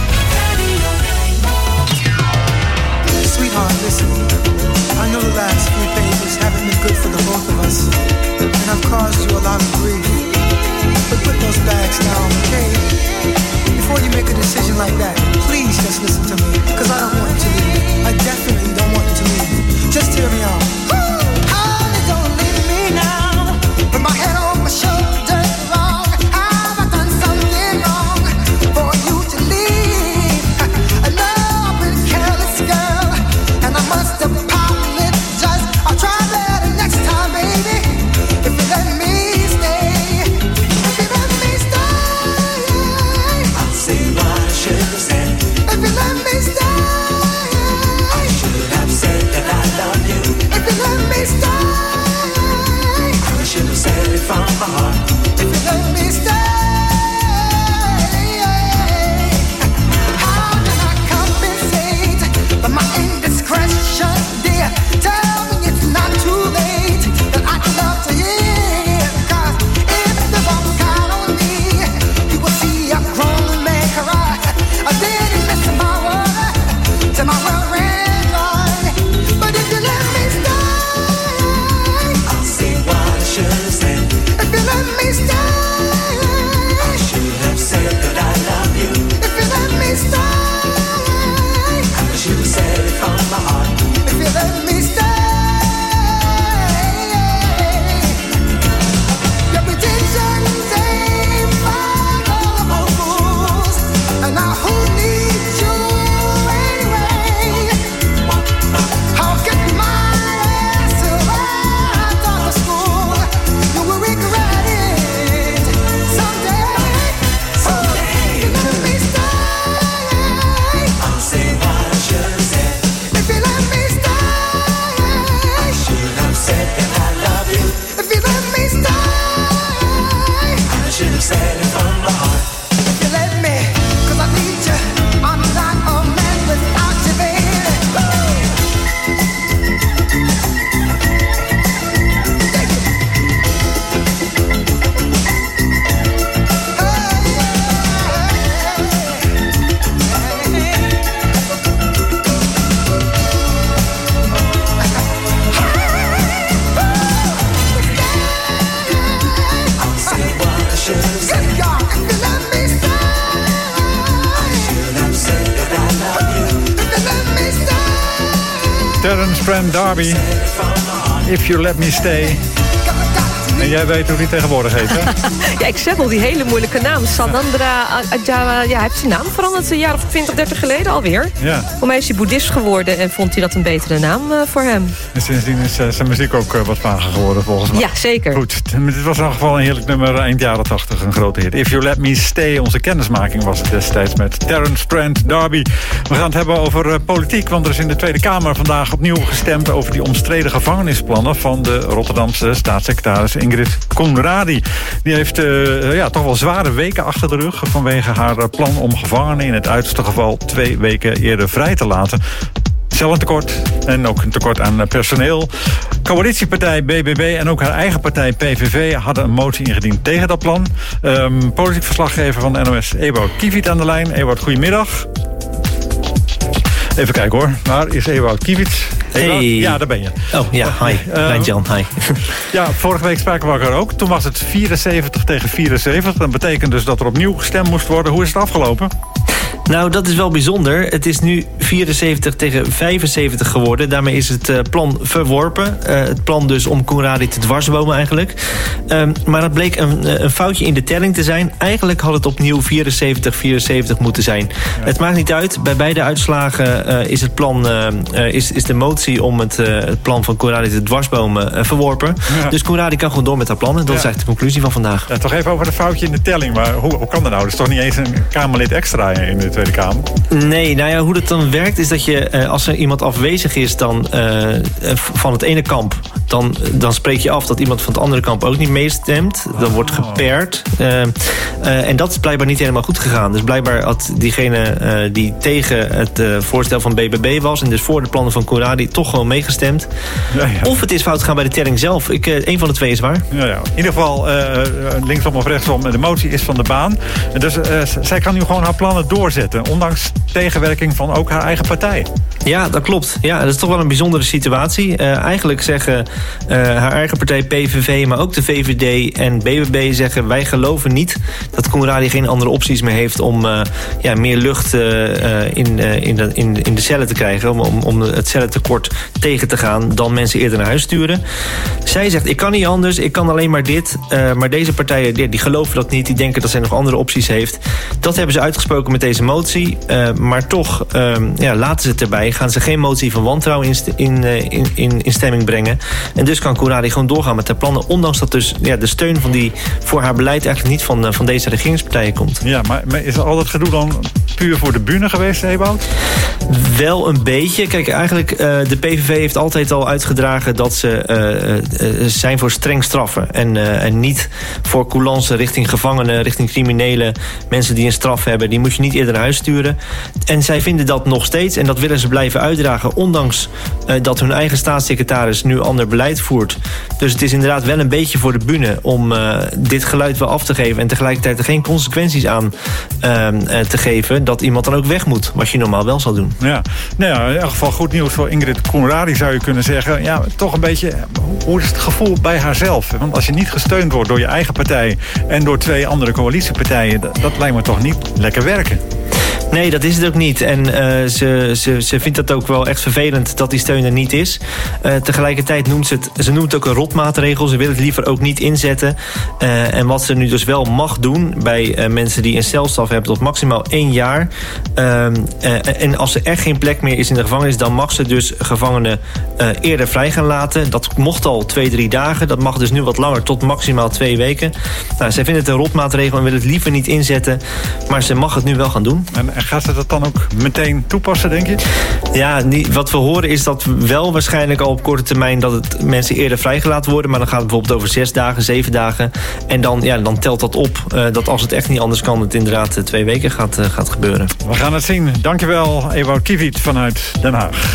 Sweetheart, listen. I know the last few pages haven't been good for the both of us. And I've caused you a lot of grief. But put those bags down, okay? Before you make a decision like that, please just listen to me. Because I don't want you to leave. I definitely don't want you to leave. Just hear me out. Honey, don't leave me now. With my head on my shoulders long. Have I done something wrong for you to leave? I know I've been a careless girl. And I must apologize. I'll try better next time, baby. If you let me stay. If you let me stay. I'll say what I should have said. If you let me stay. I should have said that I love you. If you let Terence Trent D'Arby. If You Let Me Stay. En jij weet hoe die tegenwoordig heet, hè? Ja, ik zeg al, die hele moeilijke naam. Sanandra Adjara. Ja, hij heeft zijn naam veranderd een jaar of 20, 30 geleden alweer. Ja. Voor mij is hij boeddhist geworden en vond hij dat een betere naam voor hem. En sindsdien is zijn muziek ook wat vager geworden, volgens mij. Ja, zeker. Goed, dit was in ieder geval een heerlijk nummer eind jaren 80, een grote hit. If You Let Me Stay, onze kennismaking was het destijds met Terence Trent D'Arby. We gaan het hebben over politiek, want er is in de Tweede Kamer vandaag opnieuw gestemd over die omstreden gevangenisplannen van de Rotterdamse staatssecretaris Ingrid Conradi. Die heeft toch wel zware weken achter de rug vanwege haar plan om gevangenen in het uiterste geval 2 weken eerder vrij te laten. Cellentekort en ook een tekort aan personeel. Coalitiepartij BBB en ook haar eigen partij PVV hadden een motie ingediend tegen dat plan. Politiek verslaggever van de NOS, Ewout Kiviet aan de lijn. Ewout, goedemiddag. Even kijken hoor, waar is Ewout Kiviet? Hey. Ja, daar ben je. Oh ja, hi. Jan, hi. Ja, vorige week spraken we elkaar ook. Toen was het 74 tegen 74. Dat betekent dus dat er opnieuw gestemd moest worden. Hoe is het afgelopen? Nou, dat is wel bijzonder. Het is nu 74 tegen 75 geworden. Daarmee is het plan verworpen. Het plan dus om Conradi te dwarsbomen eigenlijk. Maar dat bleek een foutje in de telling te zijn. Eigenlijk had het opnieuw 74-74 moeten zijn. Ja. Het maakt niet uit. Bij beide uitslagen is het plan, is de motie om het plan van Conradi te dwarsbomen verworpen. Ja. Dus Conradi kan gewoon door met haar plannen. Dat is eigenlijk de conclusie van vandaag. Ja, toch even over het foutje in de telling. Maar hoe kan dat nou? Er is toch niet eens een Kamerlid extra in de Tweede Kamer? Nee, nou ja, hoe dat dan werkt is dat je, als er iemand afwezig is dan van het ene kamp, dan spreek je af dat iemand van het andere kamp ook niet meestemt. Dan wordt gepaired. En dat is blijkbaar niet helemaal goed gegaan. Dus blijkbaar had diegene die tegen het voorstel van BBB was en dus voor de plannen van Conradi toch gewoon meegestemd. Ja, ja. Of het is fout gegaan bij de telling zelf. Een van de twee is waar. Ja, ja. In ieder geval, linksom of rechtsom, de motie is van de baan. Dus zij kan nu gewoon haar plannen doorzetten, ondanks tegenwerking van ook haar eigen partij. Ja, dat klopt. Ja, dat is toch wel een bijzondere situatie. Eigenlijk zeggen haar eigen partij PVV, maar ook de VVD en BBB zeggen, wij geloven niet dat Conradi geen andere opties meer heeft om meer lucht in de cellen te krijgen, om het cellentekort tegen te gaan, dan mensen eerder naar huis sturen. Zij zegt, ik kan niet anders, ik kan alleen maar dit. Maar deze partijen die geloven dat niet, die denken dat zij nog andere opties heeft. Dat hebben ze uitgesproken met deze motie. Maar toch laten ze het erbij. Gaan ze geen motie van wantrouwen in stemming brengen. En dus kan Conradi gewoon doorgaan met haar plannen. Ondanks dat dus de steun voor haar beleid eigenlijk niet van deze regeringspartijen komt. Ja, maar is al dat gedoe dan puur voor de bühne geweest, Ewout? Wel een beetje. Kijk, eigenlijk de PVV heeft altijd al uitgedragen dat ze zijn voor streng straffen. En niet voor coulance richting gevangenen, richting criminelen. Mensen die een straf hebben, die moet je niet eerder naar huis sturen. En zij vinden dat nog steeds en dat willen ze blijven uitdragen, ondanks dat hun eigen staatssecretaris nu ander beleid voert. Dus het is inderdaad wel een beetje voor de bühne om dit geluid wel af te geven en tegelijkertijd er geen consequenties aan te geven dat iemand dan ook weg moet, wat je normaal wel zal doen. Ja, nou ja, in elk geval goed nieuws voor Ingrid Conradi, zou je kunnen zeggen. Ja, toch een beetje, hoe is het gevoel bij haarzelf? Want als je niet gesteund wordt door je eigen partij en door 2 andere coalitiepartijen, dat lijkt me toch niet lekker werken. Nee, dat is het ook niet. En ze vindt het ook wel echt vervelend dat die steun er niet is. Tegelijkertijd noemt ze noemt het ook een rotmaatregel. Ze wil het liever ook niet inzetten. En wat ze nu dus wel mag doen bij mensen die een celstraf hebben tot maximaal 1 jaar. En als er echt geen plek meer is in de gevangenis, dan mag ze dus gevangenen eerder vrij gaan laten. Dat mocht al 2-3 dagen. Dat mag dus nu wat langer, tot maximaal 2 weken. Nou, zij vindt het een rotmaatregel en wil het liever niet inzetten. Maar ze mag het nu wel gaan doen. En gaat ze dat dan ook meteen toepassen, denk je? Ja, wat we horen is dat wel waarschijnlijk al op korte termijn dat het mensen eerder vrijgelaten worden. Maar dan gaat het bijvoorbeeld over 6 dagen, 7 dagen. En dan telt dat op dat als het echt niet anders kan, het inderdaad 2 weken gaat gebeuren. We gaan het zien. Dankjewel, Ewout Kiviet vanuit Den Haag.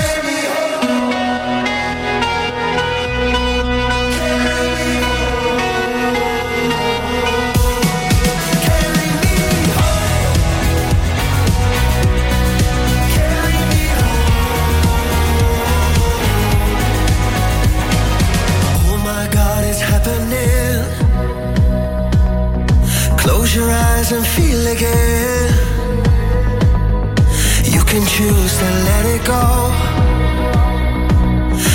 Close your eyes and feel again. You can choose to let it go,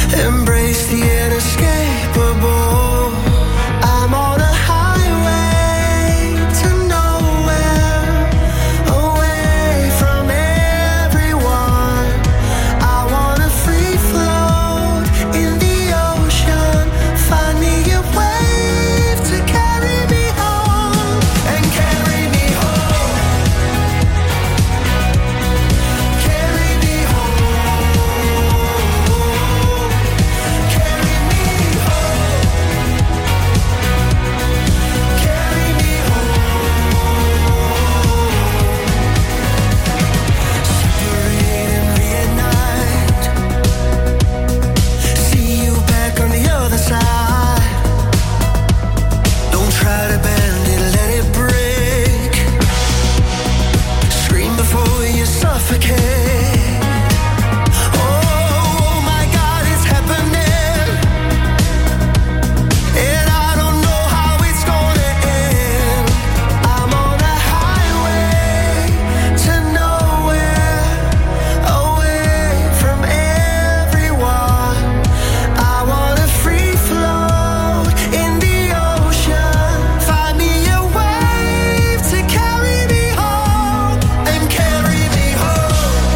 Embrace the inescapable. I'm on a highway to nowhere, away from everyone. I wanna free float in the ocean. Find me a wave to carry me home and carry me home. Carry me home. Carry me home. Carry me Separate and reunite. See you back on the other side. Don't try to bend it, let it break. Scream before you suffocate. Oh my God, it's happening. And I don't know how it's gonna end. I'm on a highway to nowhere, away from everyone. I wanna free float in the ocean. Find me a wave to carry me home and carry me home.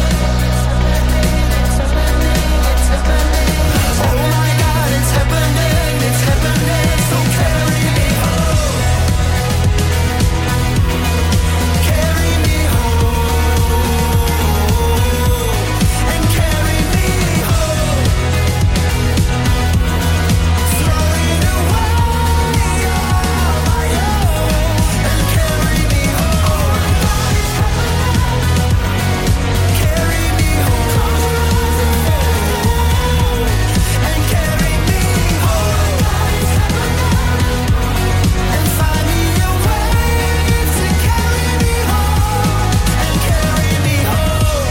Oh my God, it's happening, so carry me home. Carry me home and carry me home. Floating away on my own and carry me home. Carry me home and carry me home and find me a wave to carry me home and carry me home.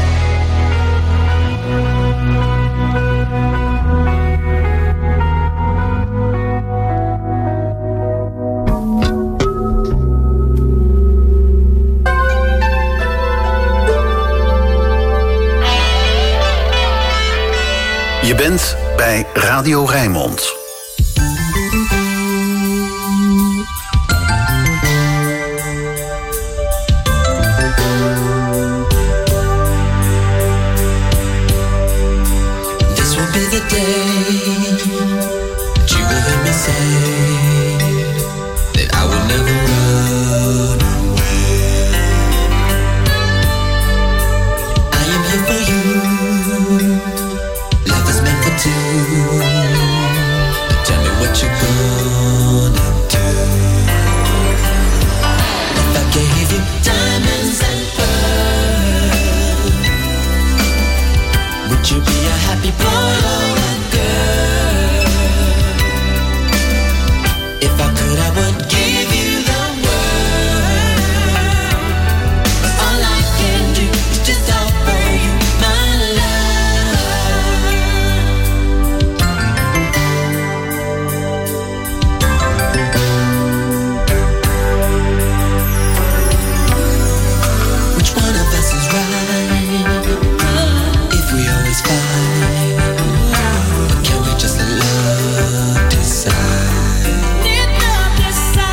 Je bent bij Radio Rijnmond. This will be the day that you will hear me say that I will never run away. I am here for you. Love is meant for two. Tell me what you're gonna do. If I gave you diamonds and pearls, would you be a happy boy or a girl? If I could, I would give you the world. All I can do is just offer you my love. Which one of us is right? If we always fight, or can we just let love decide? Let love decide.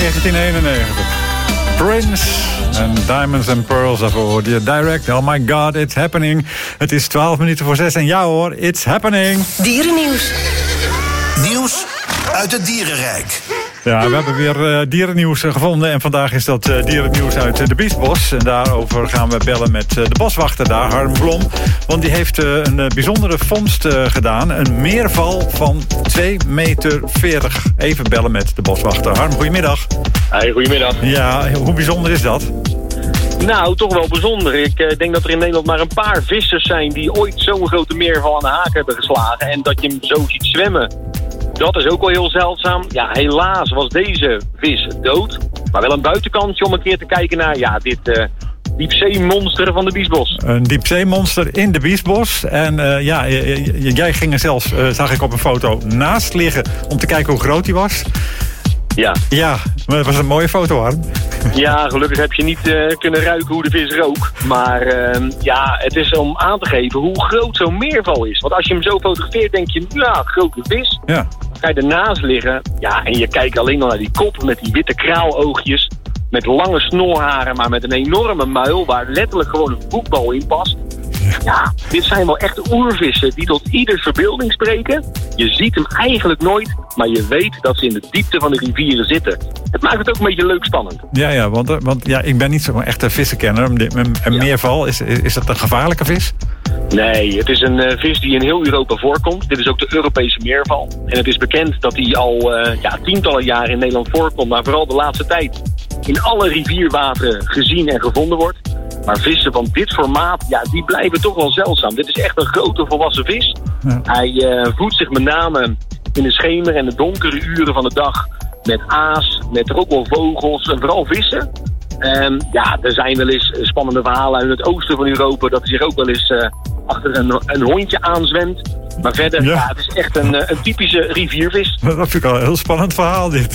1991. Prince en Diamonds and Pearls daarvoor. The Direct, oh my god, it's happening. Het is 12 minuten voor 6 en ja hoor, it's happening. Dierennieuws. Nieuws uit het dierenrijk. Ja, we hebben weer dierennieuws gevonden. En vandaag is dat dierennieuws uit de Biesbos. En daarover gaan we bellen met de boswachter daar, Harm Blom. Want die heeft een bijzondere vondst gedaan. Een meerval van 2,40 meter. Even bellen met de boswachter. Harm, goedemiddag. Hey, goedemiddag. Ja, hoe bijzonder is dat? Nou, toch wel bijzonder. Ik denk dat er in Nederland maar een paar vissers zijn die ooit zo'n grote meerval aan de haak hebben geslagen. En dat je hem zo ziet zwemmen. Dat is ook wel heel zeldzaam. Ja, helaas was deze vis dood. Maar wel een buitenkantje om een keer te kijken naar dit diepzeemonster van de Biesbos. Een diepzeemonster in de Biesbos. En jij ging er zelfs, zag ik op een foto, naast liggen om te kijken hoe groot hij was. Ja. Ja, maar het was een mooie foto, Harm. Ja, gelukkig heb je niet kunnen ruiken hoe de vis rook. Maar het is om aan te geven hoe groot zo'n meerval is. Want als je hem zo fotografeert, denk je, ja, grote vis. Ja. Ga je ernaast liggen, ja, en je kijkt alleen al naar die kop met die witte kraaloogjes. Met lange snorharen, maar met een enorme muil waar letterlijk gewoon een voetbal in past. Ja, dit zijn wel echt oervissen die tot ieders verbeelding spreken. Je ziet hem eigenlijk nooit, maar je weet dat ze in de diepte van de rivieren zitten. Het maakt het ook een beetje leuk spannend. Ja, want ik ben niet zo'n echte vissenkenner. Een meerval, is dat een gevaarlijke vis? Nee, het is een vis die in heel Europa voorkomt. Dit is ook de Europese meerval. En het is bekend dat hij al tientallen jaren in Nederland voorkomt, maar vooral de laatste tijd in alle rivierwateren gezien en gevonden wordt. Maar vissen van dit formaat, ja, die blijven toch wel zeldzaam. Dit is echt een grote volwassen vis. Ja. Hij voedt zich met name in de schemer en de donkere uren van de dag met aas, met er ook wel vogels en vooral vissen. Er zijn wel eens spannende verhalen uit het oosten van Europa dat hij zich ook wel eens achter een hondje aanzwemt. Maar verder, het is echt een typische riviervis. Dat vind ik al een heel spannend verhaal, dit.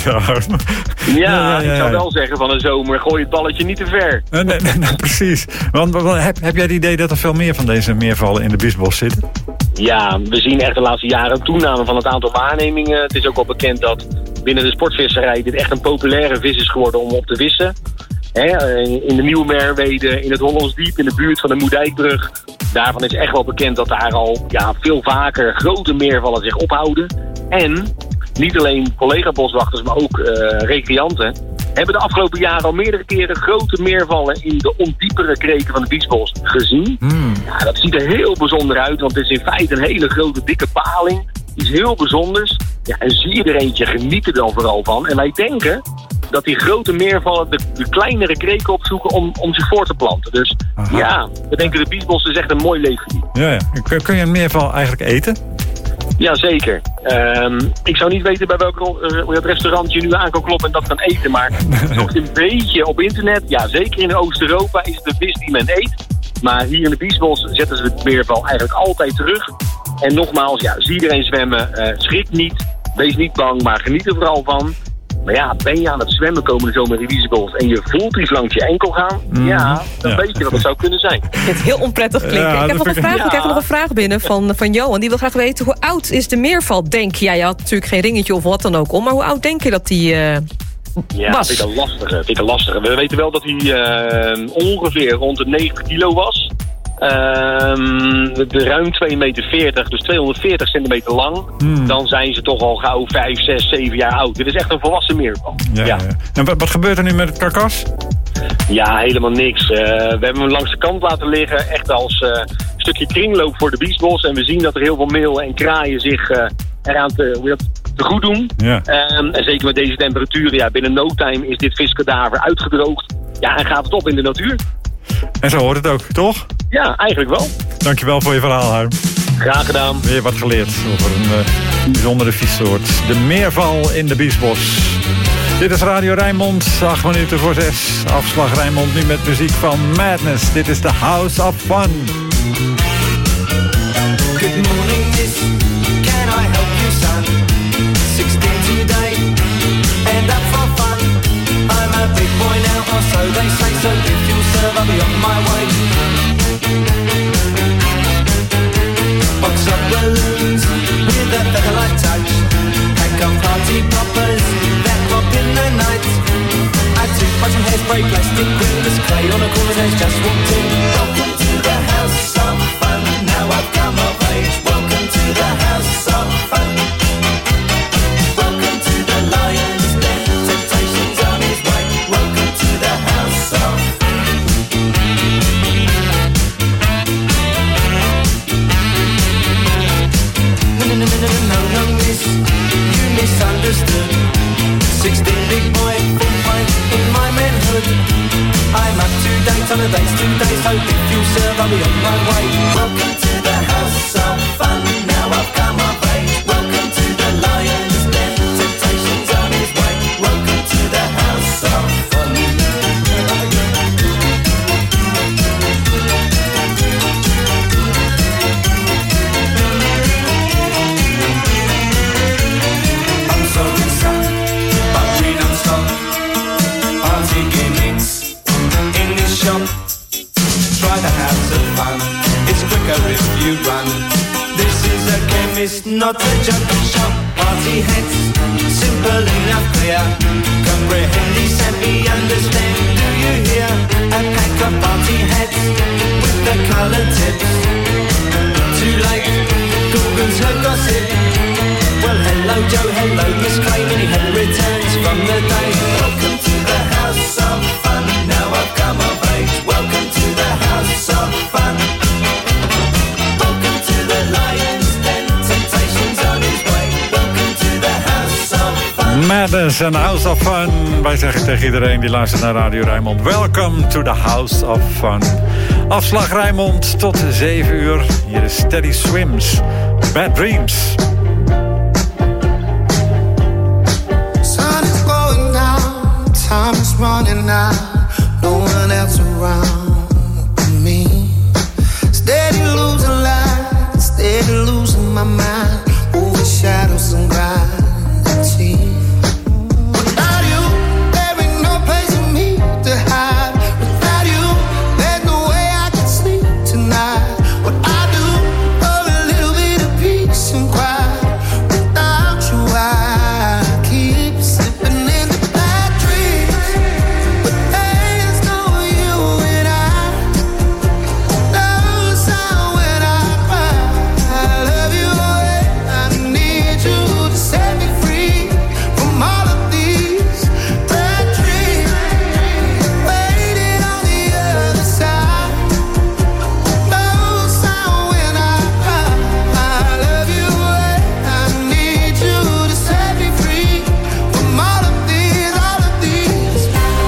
Ja, ik zou wel zeggen van een zomer, gooi het balletje niet te ver. Nee, precies. Want heb jij het idee dat er veel meer van deze meervallen in de Biesbos zitten? Ja, we zien echt de laatste jaren een toename van het aantal waarnemingen. Het is ook wel bekend dat binnen de sportvisserij dit echt een populaire vis is geworden om op te vissen. In de Nieuwe Merwede, in het Hollandsdiep, in de buurt van de Moerdijkbrug. Daarvan is echt wel bekend dat daar al veel vaker grote meervallen zich ophouden. En niet alleen collega-boswachters, maar ook recreanten hebben de afgelopen jaren al meerdere keren grote meervallen in de ondiepere kreken van de Biesbos gezien. Ja, dat ziet er heel bijzonder uit, want het is in feite een hele grote dikke paling. Iets heel bijzonders. Ja, en zie je er eentje, geniet er dan vooral van. En wij denken dat die grote meervallen de kleinere kreken opzoeken om zich voor te planten. Dus we denken de Biesbos is echt een mooi leefgebied. Ja. Kun je een meerval eigenlijk eten? Jazeker. Ik zou niet weten bij welk restaurant je nu aan kan kloppen en dat kan eten. Maar nog een beetje op internet. Ja, zeker in Oost-Europa is het een vis die men eet. Maar hier in de Biesbos zetten ze de meerval eigenlijk altijd terug. En nogmaals, zie iedereen zwemmen. Schrik niet. Wees niet bang, maar geniet er vooral van. Maar ben je aan het zwemmen komende zomer in de Biesbos en je voelt iets langs je enkel gaan, dan weet je wat het zou kunnen zijn. Ik vind het heel onprettig klinken. Ik heb nog een vraag. Ik krijg nog een vraag binnen van Johan. Die wil graag weten, hoe oud is de meerval, denk je? Ja, je had natuurlijk geen ringetje of wat dan ook om, maar hoe oud denk je dat die was? Vind ik een lastige. We weten wel dat hij ongeveer rond de 90 kilo was. Ruim 2,40 meter, dus 240 centimeter lang. Dan zijn ze toch al gauw 5, 6, 7 jaar oud. Dit is echt een volwassen meerval. Ja. En wat gebeurt er nu met het karkas? Ja, helemaal niks. We hebben hem langs de kant laten liggen. Echt als stukje kringloop voor de Biesbos. En we zien dat er heel veel meeuwen en kraaien zich eraan te goed doen. Ja. En zeker met deze temperaturen. Binnen no time is dit viskadaver uitgedroogd. Ja, en gaat het op in de natuur. En zo hoort het ook, toch? Ja, eigenlijk wel. Dankjewel voor je verhaal, Harm. Graag gedaan. Weer wat geleerd over een bijzondere vissoort. De meerval in de Biesbos. Dit is Radio Rijnmond, 8 minuten voor 6. Afslag Rijnmond nu met muziek van Madness. Dit is The House of Fun. Good morning, miss. Can I help you, son? 16 today, and up for fun. I'm a big boy now, or so they say. So if you'll serve, I'll be on my way. Box up balloons with a feather-light touch. Pack up party poppers that pop in the night. my way. Welcome to the house of fun. Now I've come of age. Welcome to the lion's den. Temptation's on his way. Welcome to the house of fun. I'm sorry, son, but we don't stop. Party gimmicks in this shop. Try the house of fun. It's quicker if you run. This is a chemist, not a junkie shop. Party heads, simple enough, clear. Comprehend these and we understand. Do you hear? A pack of party heads with the colored tips. Too late, Google's her gossip. Well, hello Joe, hello Miss Clayman. He returns from the day. Welcome to the house of fun. Now I've come of age. Welcome to the house of fun. Welcome to the lion's den. Temptation's on his way. Welcome to the house of fun. Madness and House of Fun. Wij zeggen tegen iedereen die luistert naar Radio Rijnmond: welcome to the House of Fun. Afslag Rijnmond tot 7 uur. Hier is Teddy Swims, Bad Dreams. Sun is going down, time is running out, no one else around but me. Steady losing light, steady losing my mind, over shadows and gravity. Without you, there ain't no place for me to hide. Without you, there's no way I can sleep tonight. What I do for a little bit of peace and quiet. Without you, I keep slipping into bad dreams. But there's no you and I. No sound when I cry. I love you and I need you to set me free from all of these bad dreams. Waiting on the other side. No sound when I cry. I love you and I need you to set me free from all of these, all of these.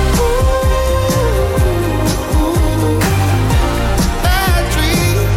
Bad dreams.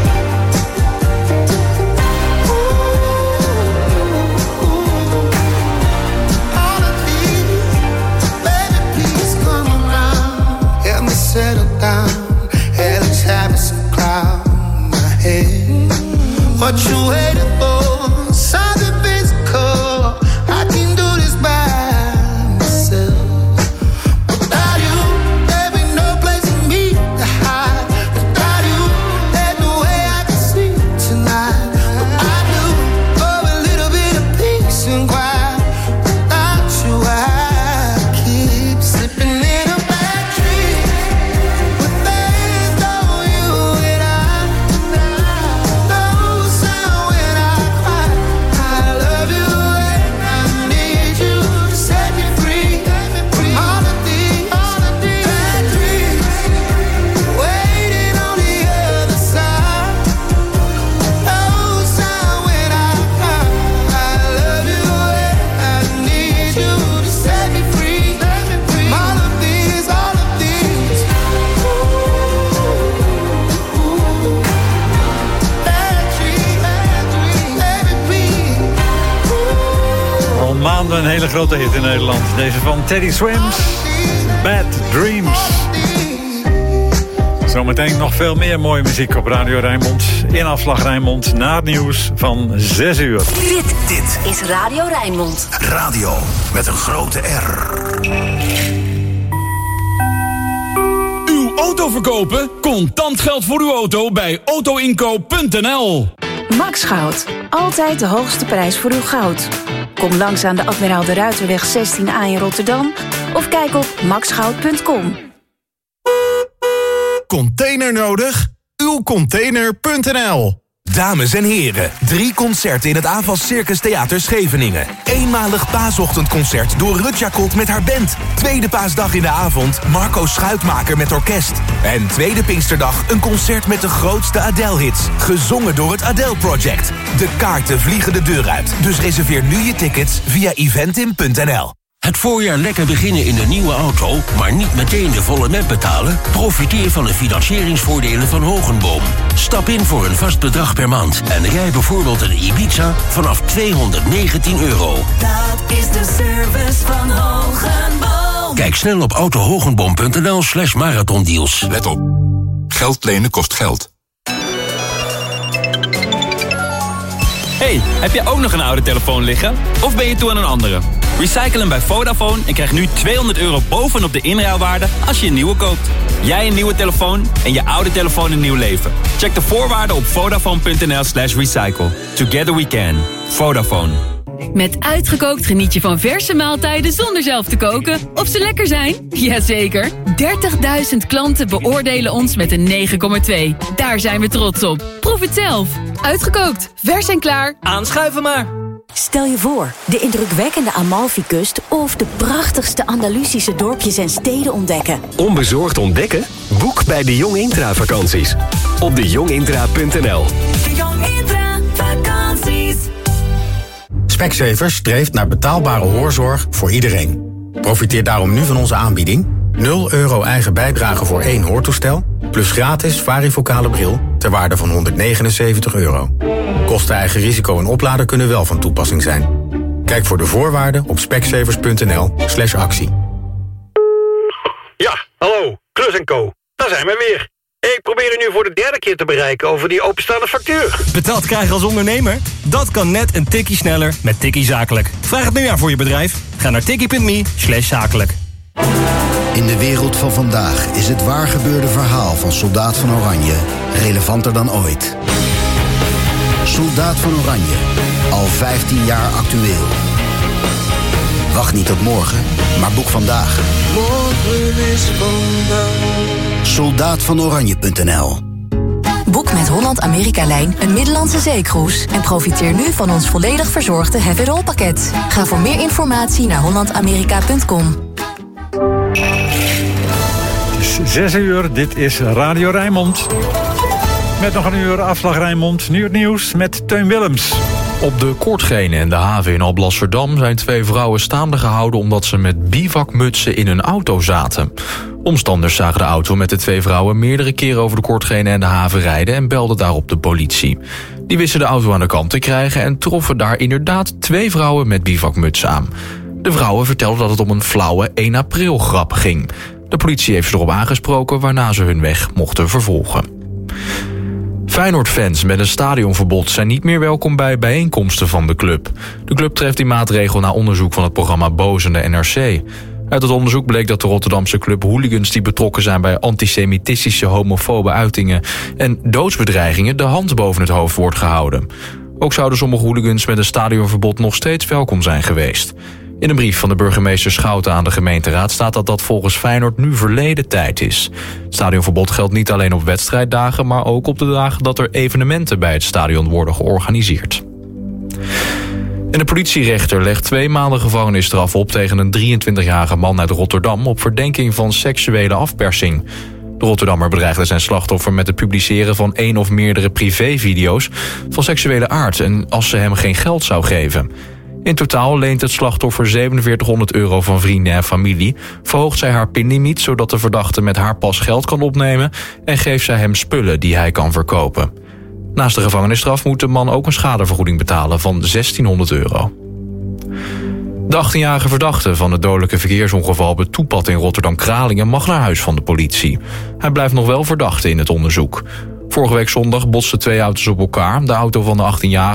All of these. Baby, please come around. Help me settle down. Hell is having some cloud in my head. What you waiting for? Something physical. I can do this by myself. Without you, there ain't no place for me to hide. Without you, there's no way I can sleep tonight. What I do for a little bit of peace and quiet. Without you, I keep slipping in a bad dream. But there's no you and I. No sound when I cry. I love you and I need you to set me free from all of these bad dreams. Waiting on the other side. No sound when I cry. I love you and I need you to set me free from all of these, all of these. Bad dreams, baby, please. Al maanden een hele grote hit in Nederland. Deze van Teddy Swims, Bad Dreams. Zometeen nog veel meer mooie muziek op Radio Rijnmond. In Afslag Rijnmond, na het nieuws van 6 uur. Dit is Radio Rijnmond. Radio met een grote R. Uw auto verkopen? Contant geld voor uw auto bij autoinkoop.nl. Max Goud. Altijd de hoogste prijs voor uw goud. Kom langs aan de Admiraal de Ruiterweg 16A in Rotterdam of kijk op maxgoud.com. Container nodig? Uwcontainer.nl. Dames en heren, 3 concerten in het AVAS Circus Theater Scheveningen. Eenmalig paasochtendconcert door Rut Jacot met haar band. Tweede paasdag in de avond Marco Schuitmaker met orkest. En tweede Pinksterdag een concert met de grootste Adele-hits. Gezongen door het Adele Project. De kaarten vliegen de deur uit, dus reserveer nu je tickets via eventim.nl. Het voorjaar lekker beginnen in een nieuwe auto, maar niet meteen de volle net betalen? Profiteer van de financieringsvoordelen van Hogenboom. Stap in voor een vast bedrag per maand en rij bijvoorbeeld een Ibiza vanaf €219. Dat is de service van Hogenboom. Kijk snel op autohogenboom.nl/marathondeals. Let op. Geld lenen kost geld. Hey, heb jij ook nog een oude telefoon liggen? Of ben je toe aan een andere? Recycle hem bij Vodafone en krijg nu €200 bovenop de inruilwaarde als je een nieuwe koopt. Jij een nieuwe telefoon en je oude telefoon een nieuw leven. Check de voorwaarden op vodafone.nl/recycle. Together we can. Vodafone. Met Uitgekookt geniet je van verse maaltijden zonder zelf te koken. Of ze lekker zijn? Jazeker. 30.000 klanten beoordelen ons met een 9,2. Daar zijn we trots op. Proef het zelf. Uitgekookt. Vers en klaar. Aanschuiven maar. Stel je voor, de indrukwekkende Amalfikust of de prachtigste Andalusische dorpjes en steden ontdekken. Onbezorgd ontdekken? Boek bij de Jong Intra vakanties. Op dejongintra.nl. De Jong Intra vakanties. Specsavers streeft naar betaalbare hoorzorg voor iedereen. Profiteer daarom nu van onze aanbieding. €0 eigen bijdrage voor 1 hoortoestel, plus gratis varivocale bril ter waarde van €179. Kosten eigen risico en oplader kunnen wel van toepassing zijn. Kijk voor de voorwaarden op specsavers.nl/actie. Ja, hallo, Klus & Co. Daar zijn we weer. Ik probeer u nu voor de 3e keer te bereiken over die openstaande factuur. Betaald krijgen als ondernemer? Dat kan net een tikkie sneller met Tikkie Zakelijk. Vraag het nu aan voor je bedrijf. Ga naar tikkie.me/zakelijk. In de wereld van vandaag is het waargebeurde verhaal van Soldaat van Oranje relevanter dan ooit. Soldaat van Oranje, al 15 jaar actueel. Wacht niet tot morgen, maar boek vandaag. Morgen is vandaag. Soldaatvanoranje.nl. Boek met Holland-Amerika-lijn een Middellandse zeecruise en profiteer nu van ons volledig verzorgde have-it-all pakket. Ga voor meer informatie naar hollandamerika.com. 6 uur, dit is Radio Rijnmond. Met nog een uur afslag Rijnmond. Nu het nieuws met Teun Willems. Op de Kortgene en de haven in Alblasserdam zijn 2 vrouwen staande gehouden omdat ze met bivakmutsen in hun auto zaten. Omstanders zagen de auto met de 2 vrouwen meerdere keren over de Kortgene en de haven rijden en belden daarop de politie. Die wisten de auto aan de kant te krijgen en troffen daar inderdaad 2 vrouwen met bivakmutsen aan. De vrouwen vertelden dat het om een flauwe 1 april grap ging. De politie heeft ze erop aangesproken waarna ze hun weg mochten vervolgen. Feyenoord-fans met een stadionverbod zijn niet meer welkom bij bijeenkomsten van de club. De club treft die maatregel na onderzoek van het programma Boos en de NRC. Uit het onderzoek bleek dat de Rotterdamse club hooligans die betrokken zijn bij antisemitistische, homofobe uitingen en doodsbedreigingen de hand boven het hoofd wordt gehouden. Ook zouden sommige hooligans met een stadionverbod nog steeds welkom zijn geweest. In een brief van de burgemeester Schouten aan de gemeenteraad staat dat volgens Feyenoord nu verleden tijd is. Het stadionverbod geldt niet alleen op wedstrijddagen, maar ook op de dagen dat er evenementen bij het stadion worden georganiseerd. En de politierechter legt 2 maanden gevangenisstraf op tegen een 23-jarige man uit Rotterdam op verdenking van seksuele afpersing. De Rotterdammer bedreigde zijn slachtoffer met het publiceren van 1 of meerdere privévideo's van seksuele aard en als ze hem geen geld zou geven. In totaal leent het slachtoffer €4700 van vrienden en familie, verhoogt zij haar pinlimiet zodat de verdachte met haar pas geld kan opnemen en geeft zij hem spullen die hij kan verkopen. Naast de gevangenisstraf moet de man ook een schadevergoeding betalen van €1600. De 18-jarige verdachte van het dodelijke verkeersongeval op het Toepad in Rotterdam-Kralingen mag naar huis van de politie. Hij blijft nog wel verdachte in het onderzoek. Vorige week zondag botsten 2 auto's op elkaar. De auto van de 18-jarige